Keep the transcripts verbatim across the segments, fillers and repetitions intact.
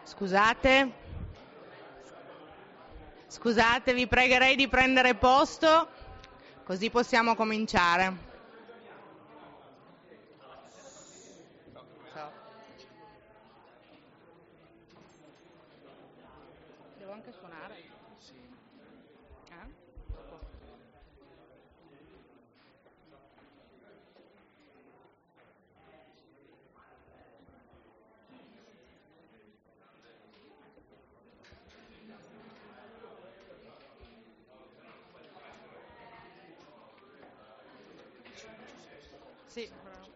Scusate, scusate, vi pregherei di prendere posto, così possiamo cominciare. Ciao. Devo anche suonare? Sì. Eh? Sì.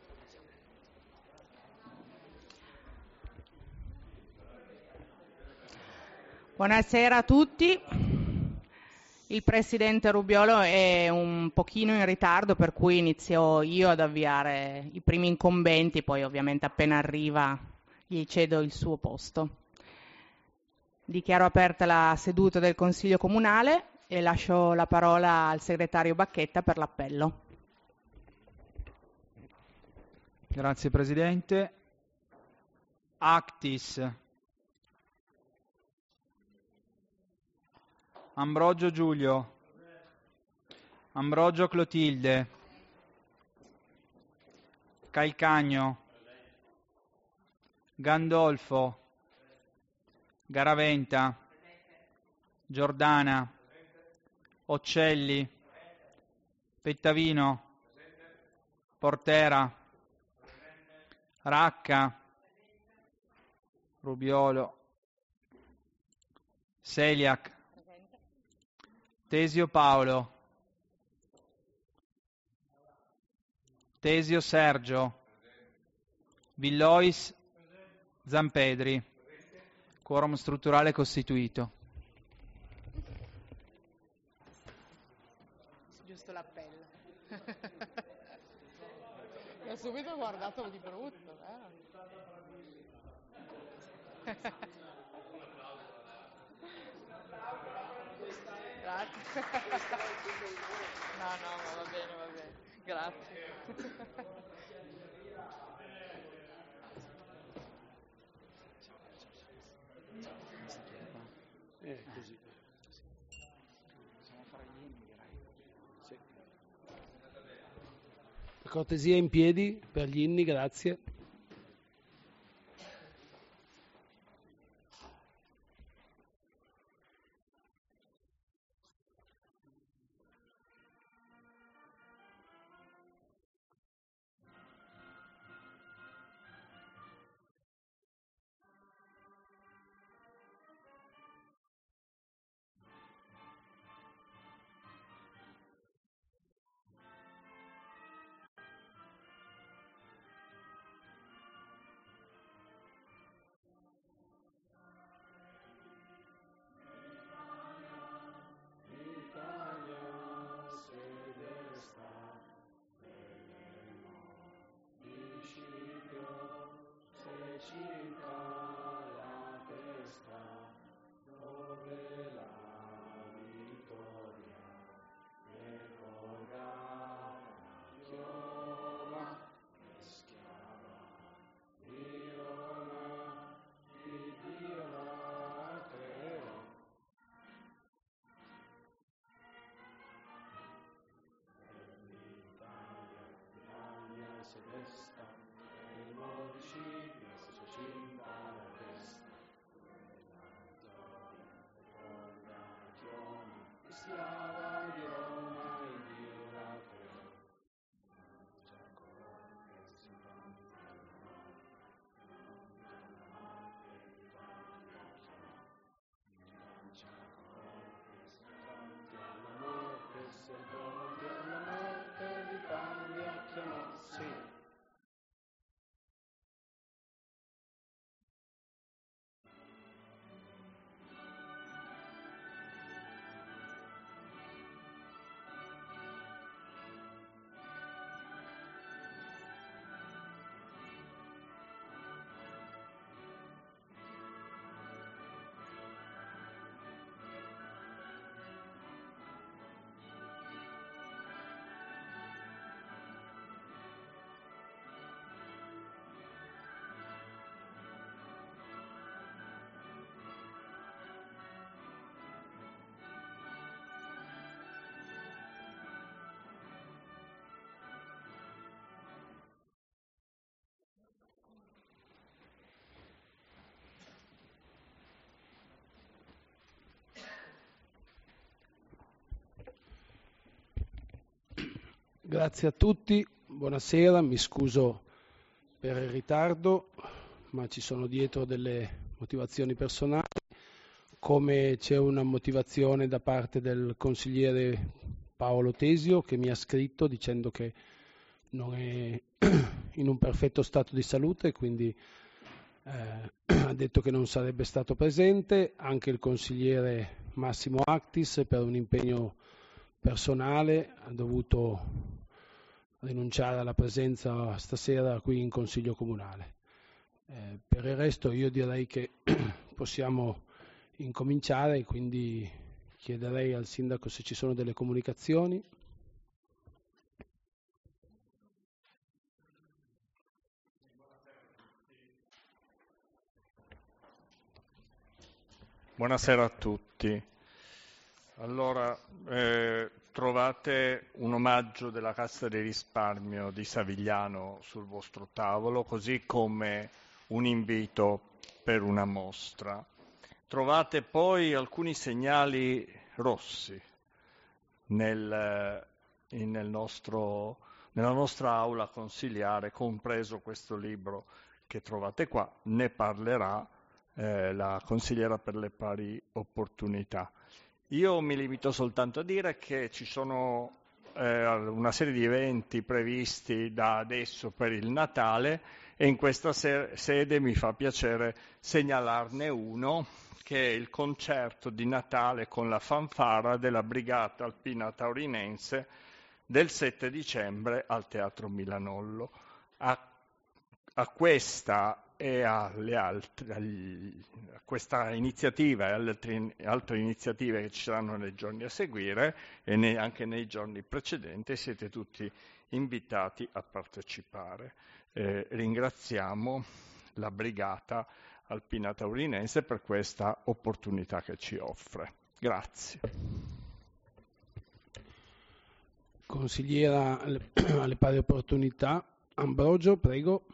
Buonasera a tutti. Il Presidente Rubiolo è un pochino in ritardo, per cui inizio io ad avviare i primi incombenti, poi ovviamente appena arriva gli cedo il suo posto. Dichiaro aperta la seduta del Consiglio Comunale e lascio la parola al Segretario Bacchetta per l'appello. Grazie Presidente. Actis. Ambrogio Giulio. Ambrogio Clotilde. Calcagno. Gandolfo. Garaventa. Giordana. Occelli. Pettavino. Portera. Racca. Rubiolo. Seliac. Tesio Paolo. Tesio Sergio. Villois Zampedri. Quorum strutturale costituito. Giusto l'appello. Ho subito guardato di brutto. Eh? Grazie. No, no, ma va bene, va bene. Grazie. Eh, così. Possiamo fare gli inni, direi. Sì. Per cortesia in piedi per gli inni, grazie. Grazie a tutti, buonasera, mi scuso per il ritardo, ma ci sono dietro delle motivazioni personali, come c'è una motivazione da parte del consigliere Paolo Tesio che mi ha scritto dicendo che non è in un perfetto stato di salute, quindi eh, ha detto che non sarebbe stato presente, anche il consigliere Massimo Actis per un impegno personale ha dovuto rinunciare alla presenza stasera qui in Consiglio Comunale. Eh, per il resto io direi che possiamo incominciare, quindi chiederei al Sindaco se ci sono delle comunicazioni. Buonasera a tutti. Allora, eh, trovate un omaggio della Cassa di Risparmio di Savigliano sul vostro tavolo, così come un invito per una mostra. Trovate poi alcuni segnali rossi nel, nel nostro, nella nostra aula consiliare, compreso questo libro che trovate qua, ne parlerà eh, la consigliera per le pari opportunità. Io mi limito soltanto a dire che ci sono eh, una serie di eventi previsti da adesso per il Natale e in questa se- sede mi fa piacere segnalarne uno, che è il concerto di Natale con la fanfara della Brigata Alpina Taurinense del sette dicembre al Teatro Milanollo. A, a questa e alle altre, a questa iniziativa e alle altre, altre iniziative che ci saranno nei giorni a seguire e ne, anche nei giorni precedenti siete tutti invitati a partecipare. Eh, ringraziamo la Brigata Alpina Taurinense per questa opportunità che ci offre. Grazie. Consigliera alle, alle pari opportunità, Ambrogio, prego.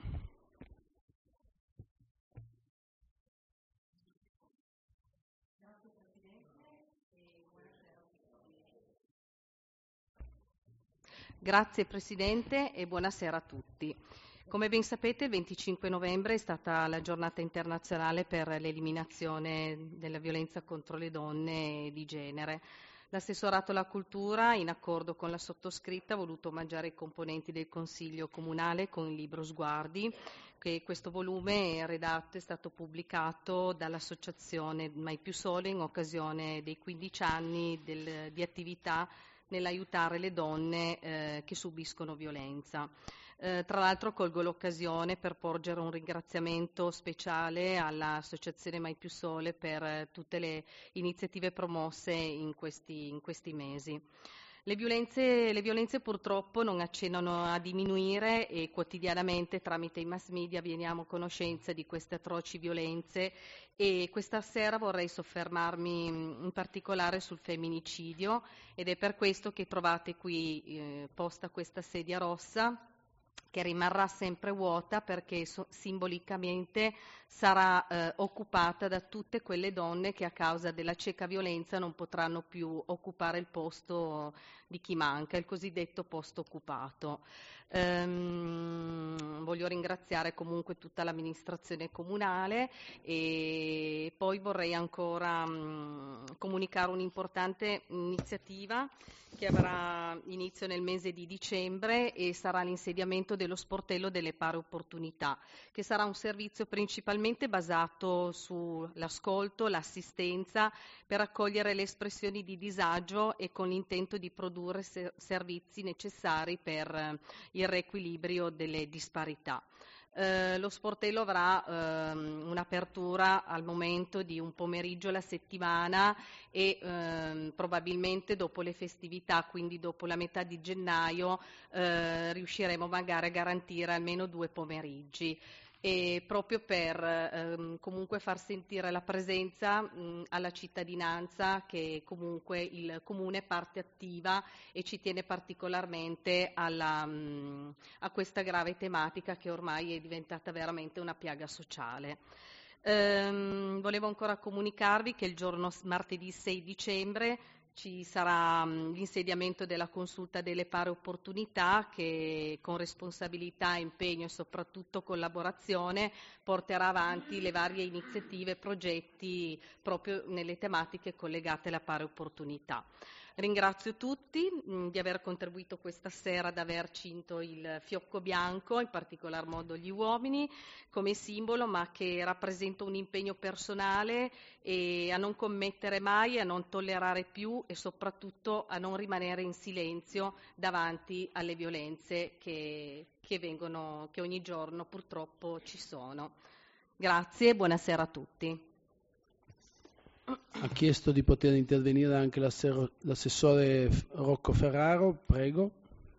Grazie Presidente e buonasera a tutti. Come ben sapete, il venticinque novembre è stata la giornata internazionale per l'eliminazione della violenza contro le donne e di genere. L'assessorato alla cultura, in accordo con la sottoscritta, ha voluto omaggiare i componenti del Consiglio Comunale con il libro Sguardi, che questo volume è redatto è stato pubblicato dall'associazione Mai Più Sole in occasione dei quindici anni del, di attività nell'aiutare le donne eh, che subiscono violenza. Eh, tra l'altro colgo l'occasione per porgere un ringraziamento speciale all'Associazione Mai Più Sole per eh, tutte le iniziative promosse in questi, in questi mesi. Le violenze, le violenze purtroppo non accennano a diminuire e quotidianamente tramite i mass media veniamo a conoscenza di queste atroci violenze e questa sera vorrei soffermarmi in particolare sul femminicidio ed è per questo che trovate qui eh, posta questa sedia rossa che rimarrà sempre vuota perché so- simbolicamente sarà eh, occupata da tutte quelle donne che a causa della cieca violenza non potranno più occupare il posto di chi manca, il cosiddetto posto occupato. Ehm, voglio ringraziare comunque tutta l'amministrazione comunale e poi vorrei ancora mh, comunicare un'importante iniziativa che avrà inizio nel mese di dicembre e sarà l'insediamento dello sportello delle pari opportunità, che sarà un servizio principalmente basato sull'ascolto, l'assistenza per accogliere le espressioni di disagio e con l'intento di produrre ser- servizi necessari per eh, il riequilibrio delle disparità. Eh, lo sportello avrà ehm, un'apertura al momento di un pomeriggio alla settimana e ehm, probabilmente dopo le festività, quindi dopo la metà di gennaio, eh, riusciremo magari a garantire almeno due pomeriggi. E proprio per ehm, comunque far sentire la presenza mh, alla cittadinanza che comunque il Comune è parte attiva e ci tiene particolarmente alla, mh, a questa grave tematica che ormai è diventata veramente una piaga sociale. Ehm, volevo ancora comunicarvi che il giorno martedì sei dicembre ci sarà mh, l'insediamento della consulta delle pari opportunità che con responsabilità, impegno e soprattutto collaborazione porterà avanti le varie iniziative e progetti proprio nelle tematiche collegate alla pari opportunità. Ringrazio tutti mh, di aver contribuito questa sera ad aver cinto il fiocco bianco, in particolar modo gli uomini, come simbolo, ma che rappresenta un impegno personale e a non commettere mai, a non tollerare più e soprattutto a non rimanere in silenzio davanti alle violenze che, che, vengono, che ogni giorno purtroppo ci sono. Grazie e buonasera a tutti. Ha chiesto di poter intervenire anche l'assessore Rocco Ferraro, prego.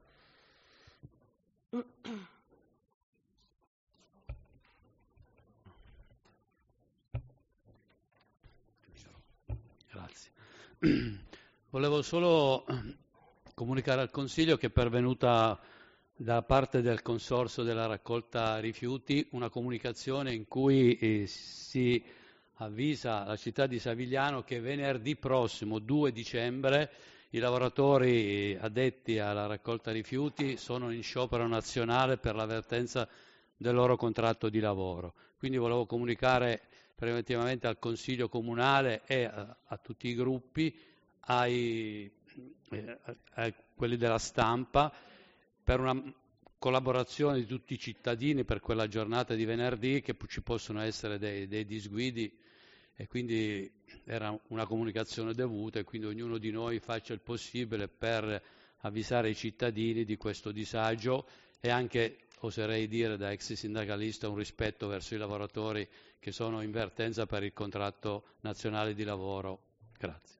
Grazie. Volevo solo comunicare al Consiglio che è pervenuta da parte del Consorzio della raccolta rifiuti una comunicazione in cui eh, si avvisa la città di Savigliano che venerdì prossimo, due dicembre, i lavoratori addetti alla raccolta rifiuti sono in sciopero nazionale per l'avvertenza del loro contratto di lavoro. Quindi volevo comunicare preventivamente al Consiglio Comunale e a, a tutti i gruppi, ai, eh, a quelli della stampa, per una collaborazione di tutti i cittadini per quella giornata di venerdì, che ci possono essere dei, dei disguidi, e quindi era una comunicazione dovuta, e quindi ognuno di noi faccia il possibile per avvisare i cittadini di questo disagio e anche, oserei dire da ex sindacalista, un rispetto verso i lavoratori che sono in vertenza per il contratto nazionale di lavoro. Grazie.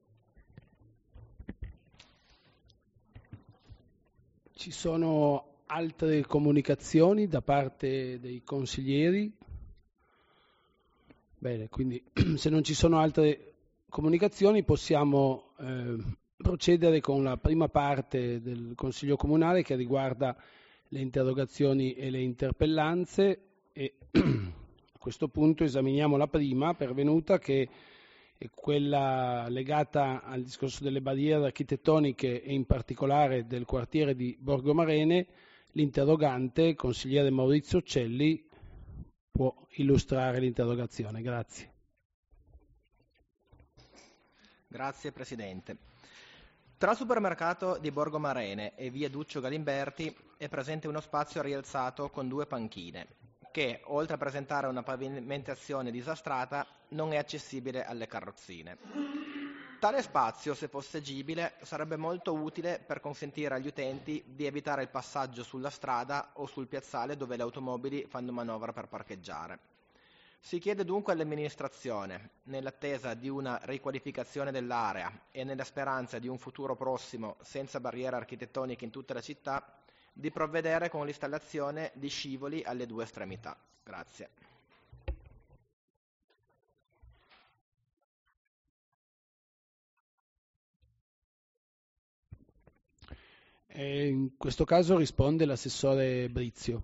Ci sono altre comunicazioni da parte dei consiglieri? Bene, quindi se non ci sono altre comunicazioni possiamo eh, procedere con la prima parte del Consiglio Comunale che riguarda le interrogazioni e le interpellanze, e a questo punto esaminiamo la prima pervenuta, che è quella legata al discorso delle barriere architettoniche e in particolare del quartiere di Borgo Marene. L'interrogante, consigliere Maurizio Celli, può illustrare l'interrogazione. Grazie. Grazie Presidente. Tra il supermercato di Borgo Marene e via Duccio Galimberti è presente uno spazio rialzato con due panchine che, oltre a presentare una pavimentazione disastrata, non è accessibile alle carrozzine. Tale spazio, se fosse agibile, sarebbe molto utile per consentire agli utenti di evitare il passaggio sulla strada o sul piazzale dove le automobili fanno manovra per parcheggiare. Si chiede dunque all'amministrazione, nell'attesa di una riqualificazione dell'area e nella speranza di un futuro prossimo senza barriere architettoniche in tutta la città, di provvedere con l'installazione di scivoli alle due estremità. Grazie. E in questo caso risponde l'assessore Brizio.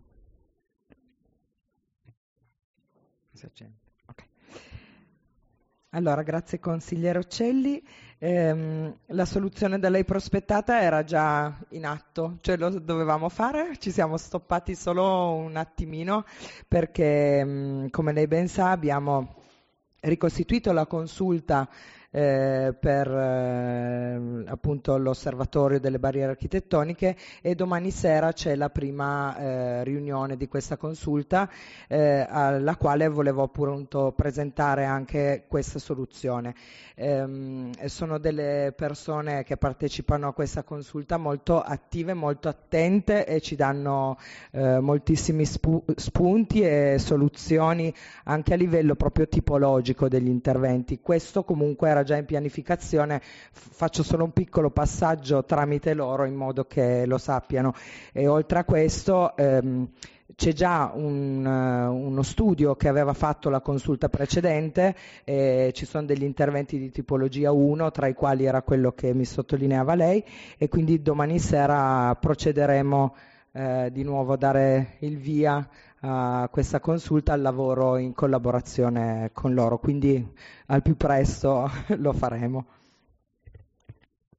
Okay. Allora, grazie consigliere Ocelli. Ehm, la soluzione da lei prospettata era già in atto, cioè lo dovevamo fare, ci siamo stoppati solo un attimino perché, mh, come lei ben sa, abbiamo ricostituito la consulta Eh, per eh, appunto l'osservatorio delle barriere architettoniche, e domani sera c'è la prima eh, riunione di questa consulta eh, alla quale volevo appunto presentare anche questa soluzione. Ehm, sono delle persone che partecipano a questa consulta molto attive, molto attente, e ci danno eh, moltissimi spu- spunti e soluzioni anche a livello proprio tipologico degli interventi. Questo comunque era già in pianificazione, faccio solo un piccolo passaggio tramite loro in modo che lo sappiano. E oltre a questo ehm, c'è già un, uh, uno studio che aveva fatto la consulta precedente, e ci sono degli interventi di tipologia uno, tra i quali era quello che mi sottolineava lei, e quindi domani sera procederemo eh, di nuovo a dare il via a questa consulta, al lavoro in collaborazione con loro, quindi al più presto lo faremo.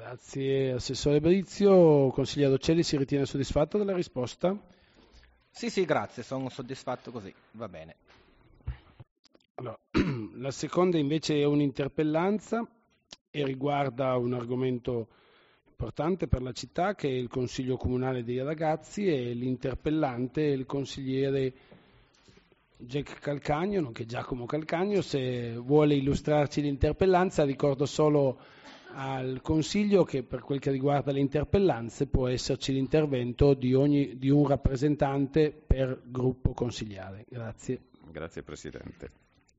Grazie Assessore Brizio. Consigliere Ocelli, si ritiene soddisfatto della risposta? Sì, sì, grazie, sono soddisfatto così, va bene. Allora, la seconda invece è un'interpellanza e riguarda un argomento importante per la città, che è il Consiglio Comunale dei Ragazzi, e l'interpellante è il consigliere Jack Calcagno, nonché Giacomo Calcagno. Se vuole illustrarci l'interpellanza, ricordo solo al Consiglio che per quel che riguarda le interpellanze può esserci l'intervento di, ogni, di un rappresentante per gruppo consigliare. Grazie. Grazie Presidente.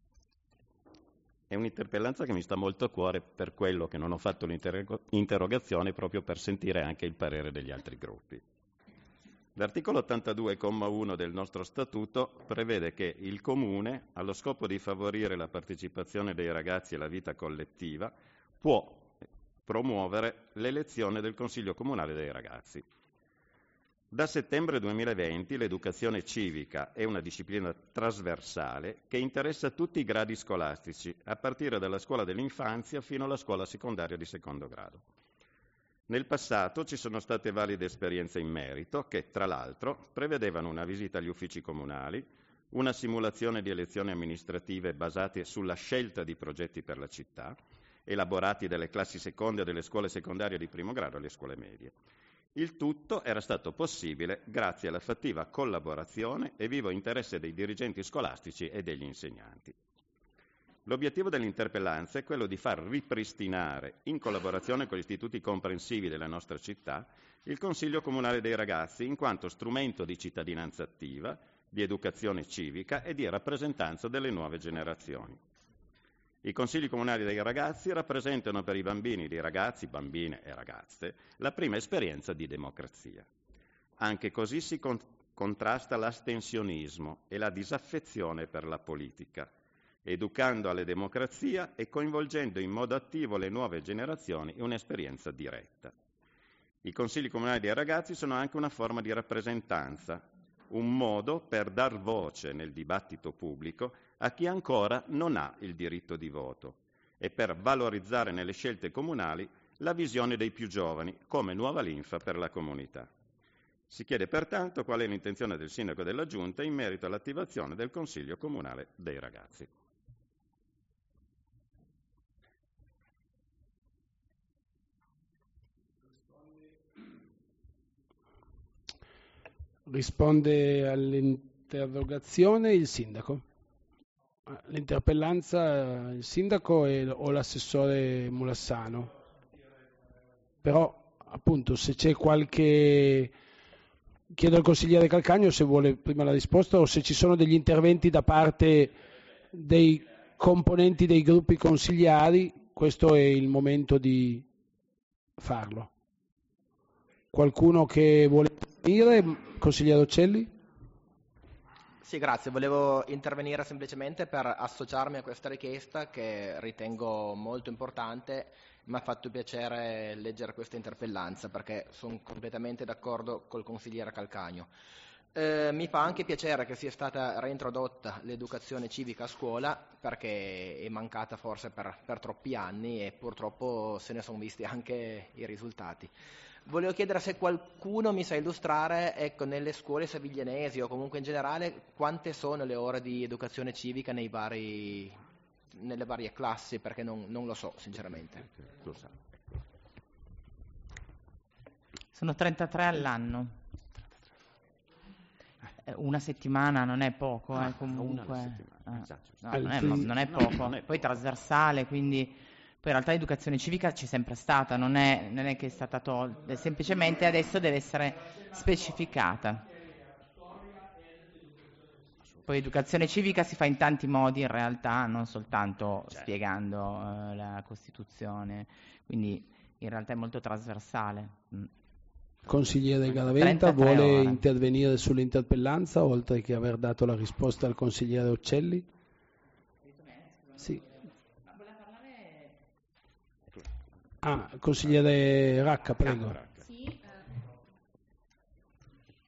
È un'interpellanza che mi sta molto a cuore, per quello che non ho fatto l'interrogazione, proprio per sentire anche il parere degli altri gruppi. L'articolo ottantadue, comma uno del nostro Statuto prevede che il Comune, allo scopo di favorire la partecipazione dei ragazzi alla vita collettiva, può promuovere l'elezione del Consiglio Comunale dei Ragazzi. Da settembre duemilaventi l'educazione civica è una disciplina trasversale che interessa tutti i gradi scolastici, a partire dalla scuola dell'infanzia fino alla scuola secondaria di secondo grado. Nel passato ci sono state valide esperienze in merito che, tra l'altro, prevedevano una visita agli uffici comunali, una simulazione di elezioni amministrative basate sulla scelta di progetti per la città, elaborati dalle classi seconde delle scuole secondarie di primo grado alle scuole medie. Il tutto era stato possibile grazie alla fattiva collaborazione e vivo interesse dei dirigenti scolastici e degli insegnanti. L'obiettivo dell'interpellanza è quello di far ripristinare, in collaborazione con gli istituti comprensivi della nostra città, il Consiglio Comunale dei Ragazzi in quanto strumento di cittadinanza attiva, di educazione civica e di rappresentanza delle nuove generazioni. I Consigli Comunali dei Ragazzi rappresentano per i bambini, di ragazzi, bambine e ragazze, la prima esperienza di democrazia. Anche così si con- contrasta l'astensionismo e la disaffezione per la politica, educando alla democrazia e coinvolgendo in modo attivo le nuove generazioni in un'esperienza diretta. I Consigli Comunali dei Ragazzi sono anche una forma di rappresentanza, un modo per dar voce nel dibattito pubblico a chi ancora non ha il diritto di voto e per valorizzare nelle scelte comunali la visione dei più giovani come nuova linfa per la comunità. Si chiede pertanto qual è l'intenzione del Sindaco e della Giunta in merito all'attivazione del Consiglio Comunale dei Ragazzi. Risponde all'interrogazione il Sindaco. L'interpellanza il Sindaco e, o l'assessore Mulassano. Però, appunto, se c'è qualche... Chiedo al consigliere Calcagno se vuole prima la risposta o se ci sono degli interventi da parte dei componenti dei gruppi consigliari. Questo è il momento di farlo. Qualcuno che vuole intervenire? Consigliere Ocelli? Sì, grazie. Volevo intervenire semplicemente per associarmi a questa richiesta che ritengo molto importante. Mi ha fatto piacere leggere questa interpellanza perché sono completamente d'accordo col consigliere Calcagno. Eh, mi fa anche piacere che sia stata reintrodotta l'educazione civica a scuola perché è mancata forse per, per troppi anni e purtroppo se ne sono visti anche i risultati. Volevo chiedere se qualcuno mi sa illustrare, ecco, nelle scuole saviglianesi o comunque in generale, quante sono le ore di educazione civica nei vari, nelle varie classi, perché non, non lo so, sinceramente. Sono trentatré all'anno. Una settimana non è poco, eh, comunque. Ah, no, non, è, non è poco. Poi trasversale, quindi... Poi in realtà l'educazione civica c'è sempre stata, non è, non è che è stata tolta, semplicemente adesso deve essere specificata. Poi educazione civica si fa in tanti modi in realtà, non soltanto certo. spiegando uh, la Costituzione, quindi in realtà è molto trasversale. Mm. Consigliere Garaventa vuole ore. intervenire sull'interpellanza oltre che aver dato la risposta al consigliere Ocelli? Sì. Ah, consigliere Racca, prego. Sì,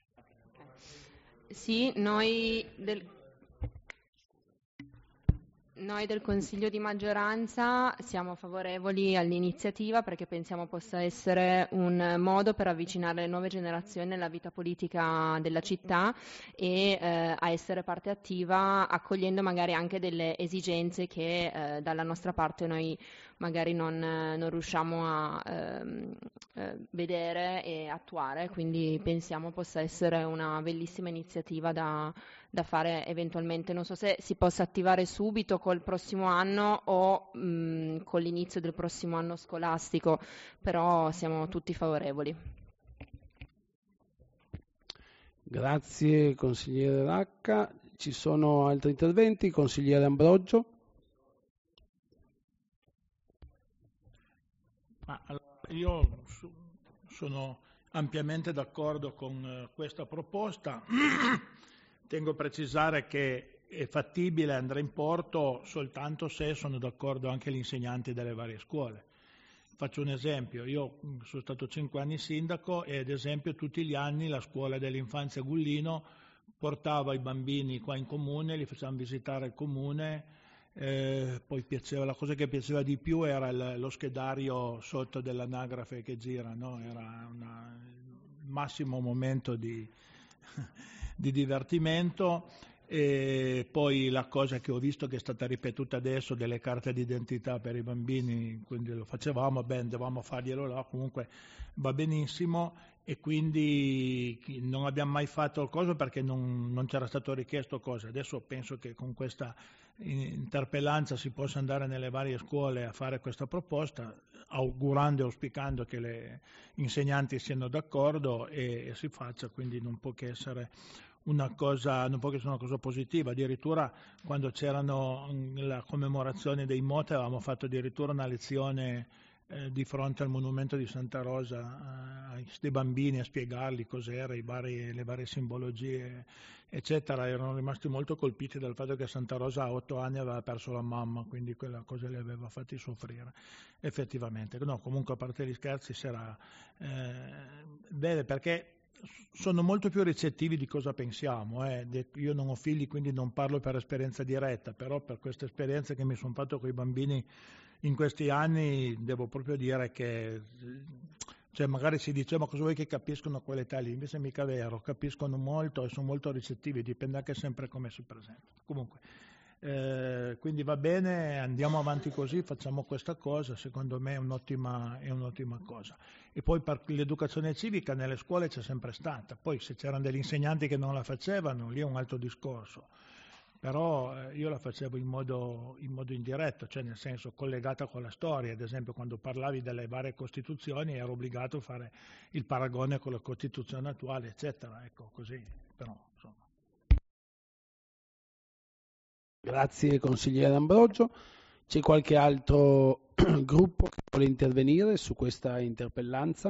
eh. sì noi del... Noi del Consiglio di maggioranza siamo favorevoli all'iniziativa perché pensiamo possa essere un modo per avvicinare le nuove generazioni alla vita politica della città e eh, a essere parte attiva, accogliendo magari anche delle esigenze che eh, dalla nostra parte noi magari non, non riusciamo a ehm, eh, vedere e attuare, quindi pensiamo possa essere una bellissima iniziativa da, da fare eventualmente. Non so se si possa attivare subito col prossimo anno o mh, con l'inizio del prossimo anno scolastico, però siamo tutti favorevoli. Grazie consigliere Racca. Ci sono altri interventi? Consigliere Ambrogio. Ma, allora, io su, sono ampiamente d'accordo con eh, questa proposta. Tengo a precisare che è fattibile, andrà in porto soltanto se sono d'accordo anche gli insegnanti delle varie scuole. Faccio un esempio, io sono stato cinque anni sindaco e ad esempio tutti gli anni la scuola dell'infanzia Gullino portava i bambini qua in comune, li facevamo visitare il comune. Eh, poi piaceva, la cosa che piaceva di più era il, lo schedario sotto dell'anagrafe che gira, no? Era una, il massimo momento di, di divertimento. E poi la cosa che ho visto che è stata ripetuta adesso delle carte d'identità per i bambini, quindi lo facevamo, beh, andavamo a farglielo là, comunque va benissimo. E quindi non abbiamo mai fatto il coso perché non, non c'era stato richiesto cosa. Adesso penso che con questa interpellanza si possa andare nelle varie scuole a fare questa proposta, augurando e auspicando che le insegnanti siano d'accordo e, e si faccia, quindi non può che essere una cosa, non può che essere una cosa positiva. Addirittura quando c'erano la commemorazione dei Moti avevamo fatto addirittura una lezione Eh, di fronte al monumento di Santa Rosa eh, a questi bambini a spiegargli cos'era, i vari, le varie simbologie eccetera. Erano rimasti molto colpiti dal fatto che Santa Rosa a otto anni aveva perso la mamma, quindi quella cosa li aveva fatti soffrire effettivamente. No, comunque a parte gli scherzi sarà eh, bene, perché sono molto più ricettivi di cosa pensiamo. Eh. Io non ho figli, quindi non parlo per esperienza diretta, però per queste esperienze che mi sono fatto con i bambini in questi anni devo proprio dire che, cioè magari si dice ma cosa vuoi che capiscono a quell'età lì, invece mica vero, capiscono molto e sono molto ricettivi, dipende anche sempre come si presentano. Comunque, eh, quindi va bene, andiamo avanti così, facciamo questa cosa, secondo me è un'ottima, è un'ottima cosa. E poi per l'educazione civica nelle scuole c'è sempre stata, poi se c'erano degli insegnanti che non la facevano, lì è un altro discorso. Però eh, io la facevo in modo, in modo indiretto, cioè nel senso collegata con la storia. Ad esempio quando parlavi delle varie Costituzioni ero obbligato a fare il paragone con la Costituzione attuale, eccetera. Ecco, così, però, insomma. Grazie consigliere Ambrogio. C'è qualche altro gruppo che vuole intervenire su questa interpellanza?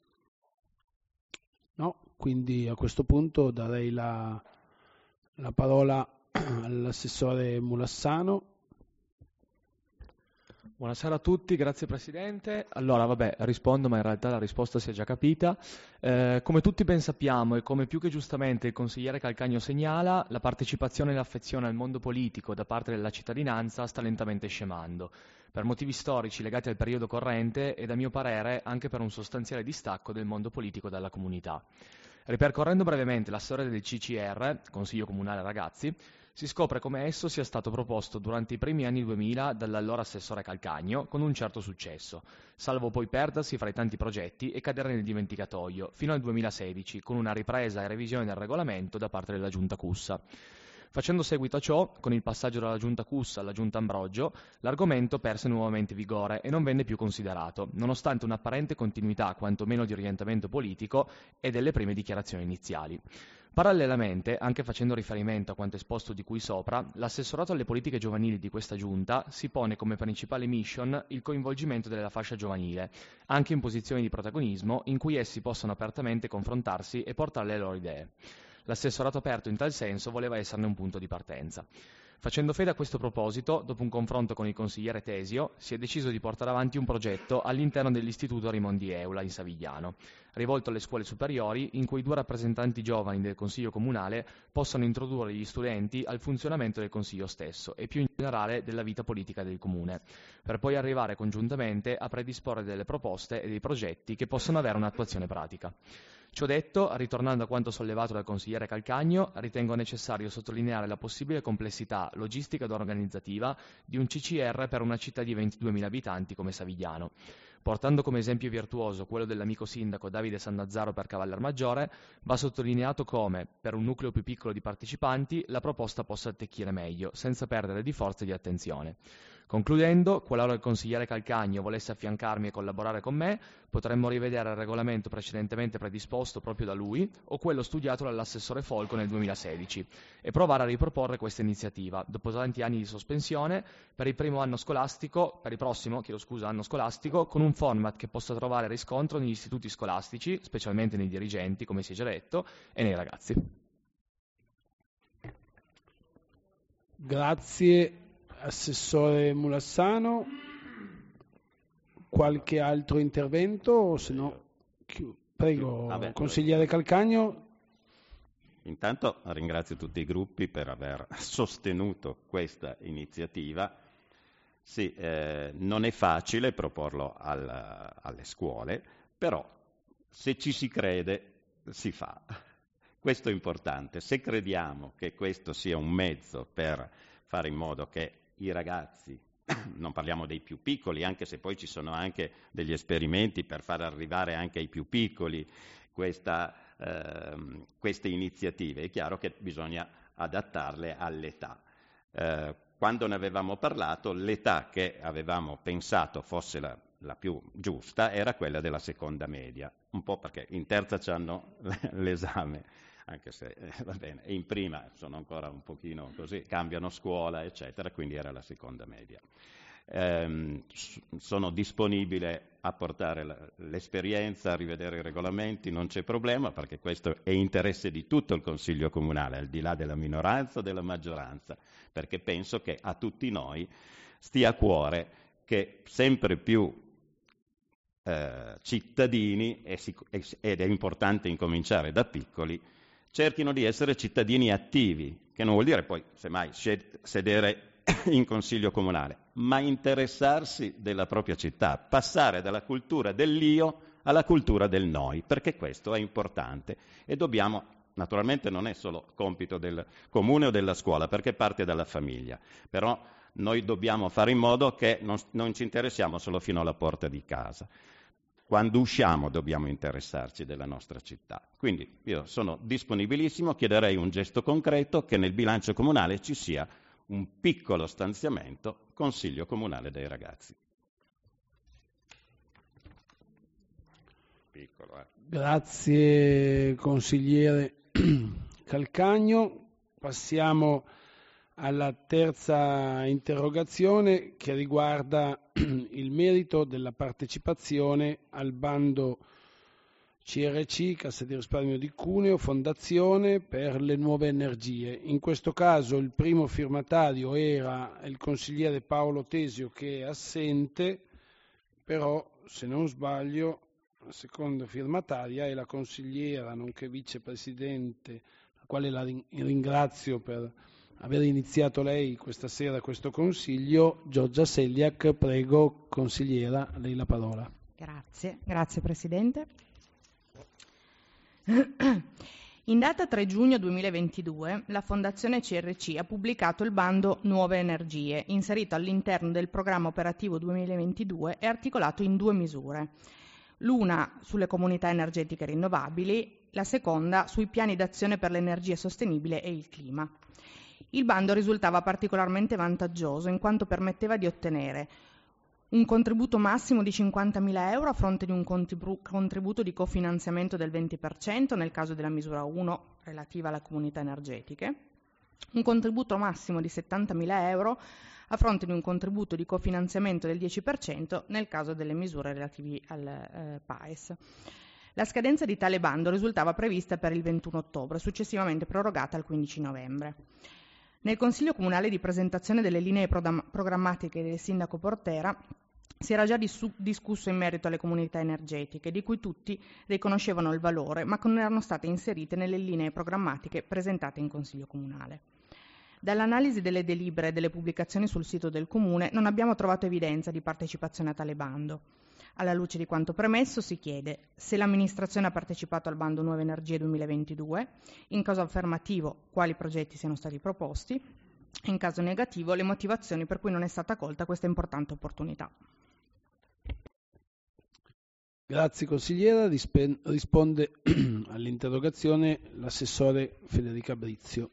No? Quindi a questo punto darei la, la parola all'assessore Mulassano. Buonasera a tutti, grazie Presidente. Allora, vabbè, rispondo, ma in realtà la risposta si è già capita. Eh, come tutti ben sappiamo e come più che giustamente il consigliere Calcagno segnala, la partecipazione e l'affezione al mondo politico da parte della cittadinanza sta lentamente scemando, per motivi storici legati al periodo corrente e, a mio parere, anche per un sostanziale distacco del mondo politico dalla comunità. Ripercorrendo brevemente la storia del C C R, Consiglio Comunale Ragazzi, si scopre come esso sia stato proposto durante i primi anni duemila dall'allora assessore Calcagno con un certo successo, salvo poi perdersi fra i tanti progetti e cadere nel dimenticatoio, fino al duemilasedici, con una ripresa e revisione del regolamento da parte della Giunta Cussa. Facendo seguito a ciò, con il passaggio dalla Giunta Cussa alla Giunta Ambrogio, l'argomento perse nuovamente vigore e non venne più considerato, nonostante un'apparente continuità quantomeno di orientamento politico e delle prime dichiarazioni iniziali. Parallelamente, anche facendo riferimento a quanto esposto di cui sopra, l'assessorato alle politiche giovanili di questa giunta si pone come principale mission il coinvolgimento della fascia giovanile, anche in posizioni di protagonismo in cui essi possano apertamente confrontarsi e portare le loro idee. L'assessorato aperto in tal senso voleva esserne un punto di partenza. Facendo fede a questo proposito, dopo un confronto con il consigliere Tesio, si è deciso di portare avanti un progetto all'interno dell'Istituto Raimondi Eula in Savigliano, rivolto alle scuole superiori, in cui due rappresentanti giovani del Consiglio Comunale possano introdurre gli studenti al funzionamento del Consiglio stesso e più in generale della vita politica del Comune, per poi arrivare congiuntamente a predisporre delle proposte e dei progetti che possano avere un'attuazione pratica. Ciò detto, ritornando a quanto sollevato dal consigliere Calcagno, ritengo necessario sottolineare la possibile complessità logistica ed organizzativa di un C C R per una città di ventiduemila abitanti come Savigliano. Portando come esempio virtuoso quello dell'amico sindaco Davide Sannazzaro per Cavallermaggiore, va sottolineato come, per un nucleo più piccolo di partecipanti, la proposta possa attecchire meglio, senza perdere di forza e di attenzione. Concludendo, qualora il consigliere Calcagno volesse affiancarmi e collaborare con me, potremmo rivedere il regolamento precedentemente predisposto proprio da lui o quello studiato dall'assessore Folco nel duemilasedici e provare a riproporre questa iniziativa, dopo tanti anni di sospensione, per il primo anno scolastico, per il prossimo, chiedo scusa, anno scolastico, con un format che possa trovare riscontro negli istituti scolastici, specialmente nei dirigenti, come si è già detto, e nei ragazzi. Grazie. Assessore Mulassano, qualche altro intervento? O se no, prego, Vabbè, consigliere Calcagno. Intanto ringrazio tutti i gruppi per aver sostenuto questa iniziativa. Sì, eh, non è facile proporlo al, alle scuole, però se ci si crede si fa. Questo è importante. Se crediamo che questo sia un mezzo per fare in modo che i ragazzi, non parliamo dei più piccoli, anche se poi ci sono anche degli esperimenti per far arrivare anche ai più piccoli questa, eh, queste iniziative, è chiaro che bisogna adattarle all'età. Eh, quando ne avevamo parlato, l'età che avevamo pensato fosse la, la più giusta era quella della seconda media, un po' perché in terza c'hanno l'esame, anche se eh, va bene, e in prima sono ancora un pochino così, cambiano scuola, eccetera, quindi era la seconda media. Ehm, sono disponibile a portare la, l'esperienza, a rivedere i regolamenti, non c'è problema, perché questo è interesse di tutto il Consiglio Comunale, al di là della minoranza o della maggioranza, perché penso che a tutti noi stia a cuore che sempre più eh, cittadini, ed è importante incominciare da piccoli, cerchino di essere cittadini attivi, che non vuol dire poi, semmai, sedere in Consiglio Comunale, ma interessarsi della propria città, passare dalla cultura dell'io alla cultura del noi, perché questo è importante e dobbiamo, naturalmente non è solo compito del comune o della scuola, perché parte dalla famiglia, però noi dobbiamo fare in modo che non, non ci interessiamo solo fino alla porta di casa. Quando usciamo dobbiamo interessarci della nostra città. Quindi io sono disponibilissimo, chiederei un gesto concreto, che nel bilancio comunale ci sia un piccolo stanziamento Consiglio Comunale dei Ragazzi. Piccolo, eh. Grazie consigliere Calcagno. Passiamo alla terza interrogazione che riguarda il merito della partecipazione al bando C R C, Cassa di risparmio di Cuneo, Fondazione per le nuove energie. In questo caso il primo firmatario era il consigliere Paolo Tesio, che è assente, però se non sbaglio la seconda firmataria è la consigliera, nonché vicepresidente, la quale la ringrazio per aver iniziato lei questa sera questo consiglio, Giorgia Selliak. Prego, consigliera, a lei la parola. Grazie, grazie Presidente. In data tre giugno duemilaventidue, la Fondazione C R C ha pubblicato il bando Nuove Energie, inserito all'interno del programma operativo duemilaventidue e articolato in due misure. L'una sulle comunità energetiche rinnovabili, la seconda sui piani d'azione per l'energia sostenibile e il clima. Il bando risultava particolarmente vantaggioso in quanto permetteva di ottenere un contributo massimo di cinquantamila euro a fronte di un contributo di cofinanziamento del venti per cento nel caso della misura uno relativa alle comunità energetiche, un contributo massimo di settantamila euro a fronte di un contributo di cofinanziamento del dieci per cento nel caso delle misure relative al eh, P A E S. La scadenza di tale bando risultava prevista per il ventuno ottobre, successivamente prorogata al quindici novembre. Nel Consiglio Comunale di presentazione delle linee programmatiche del Sindaco Portera si era già discusso in merito alle comunità energetiche, di cui tutti riconoscevano il valore, ma che non erano state inserite nelle linee programmatiche presentate in Consiglio Comunale. Dall'analisi delle delibere e delle pubblicazioni sul sito del Comune non abbiamo trovato evidenza di partecipazione a tale bando. Alla luce di quanto premesso si chiede se l'amministrazione ha partecipato al bando Nuove Energie duemilaventidue, in caso affermativo quali progetti siano stati proposti, e in caso negativo le motivazioni per cui non è stata colta questa importante opportunità. Grazie consigliera, Rispe- risponde all'interrogazione l'assessore Federica Brizio.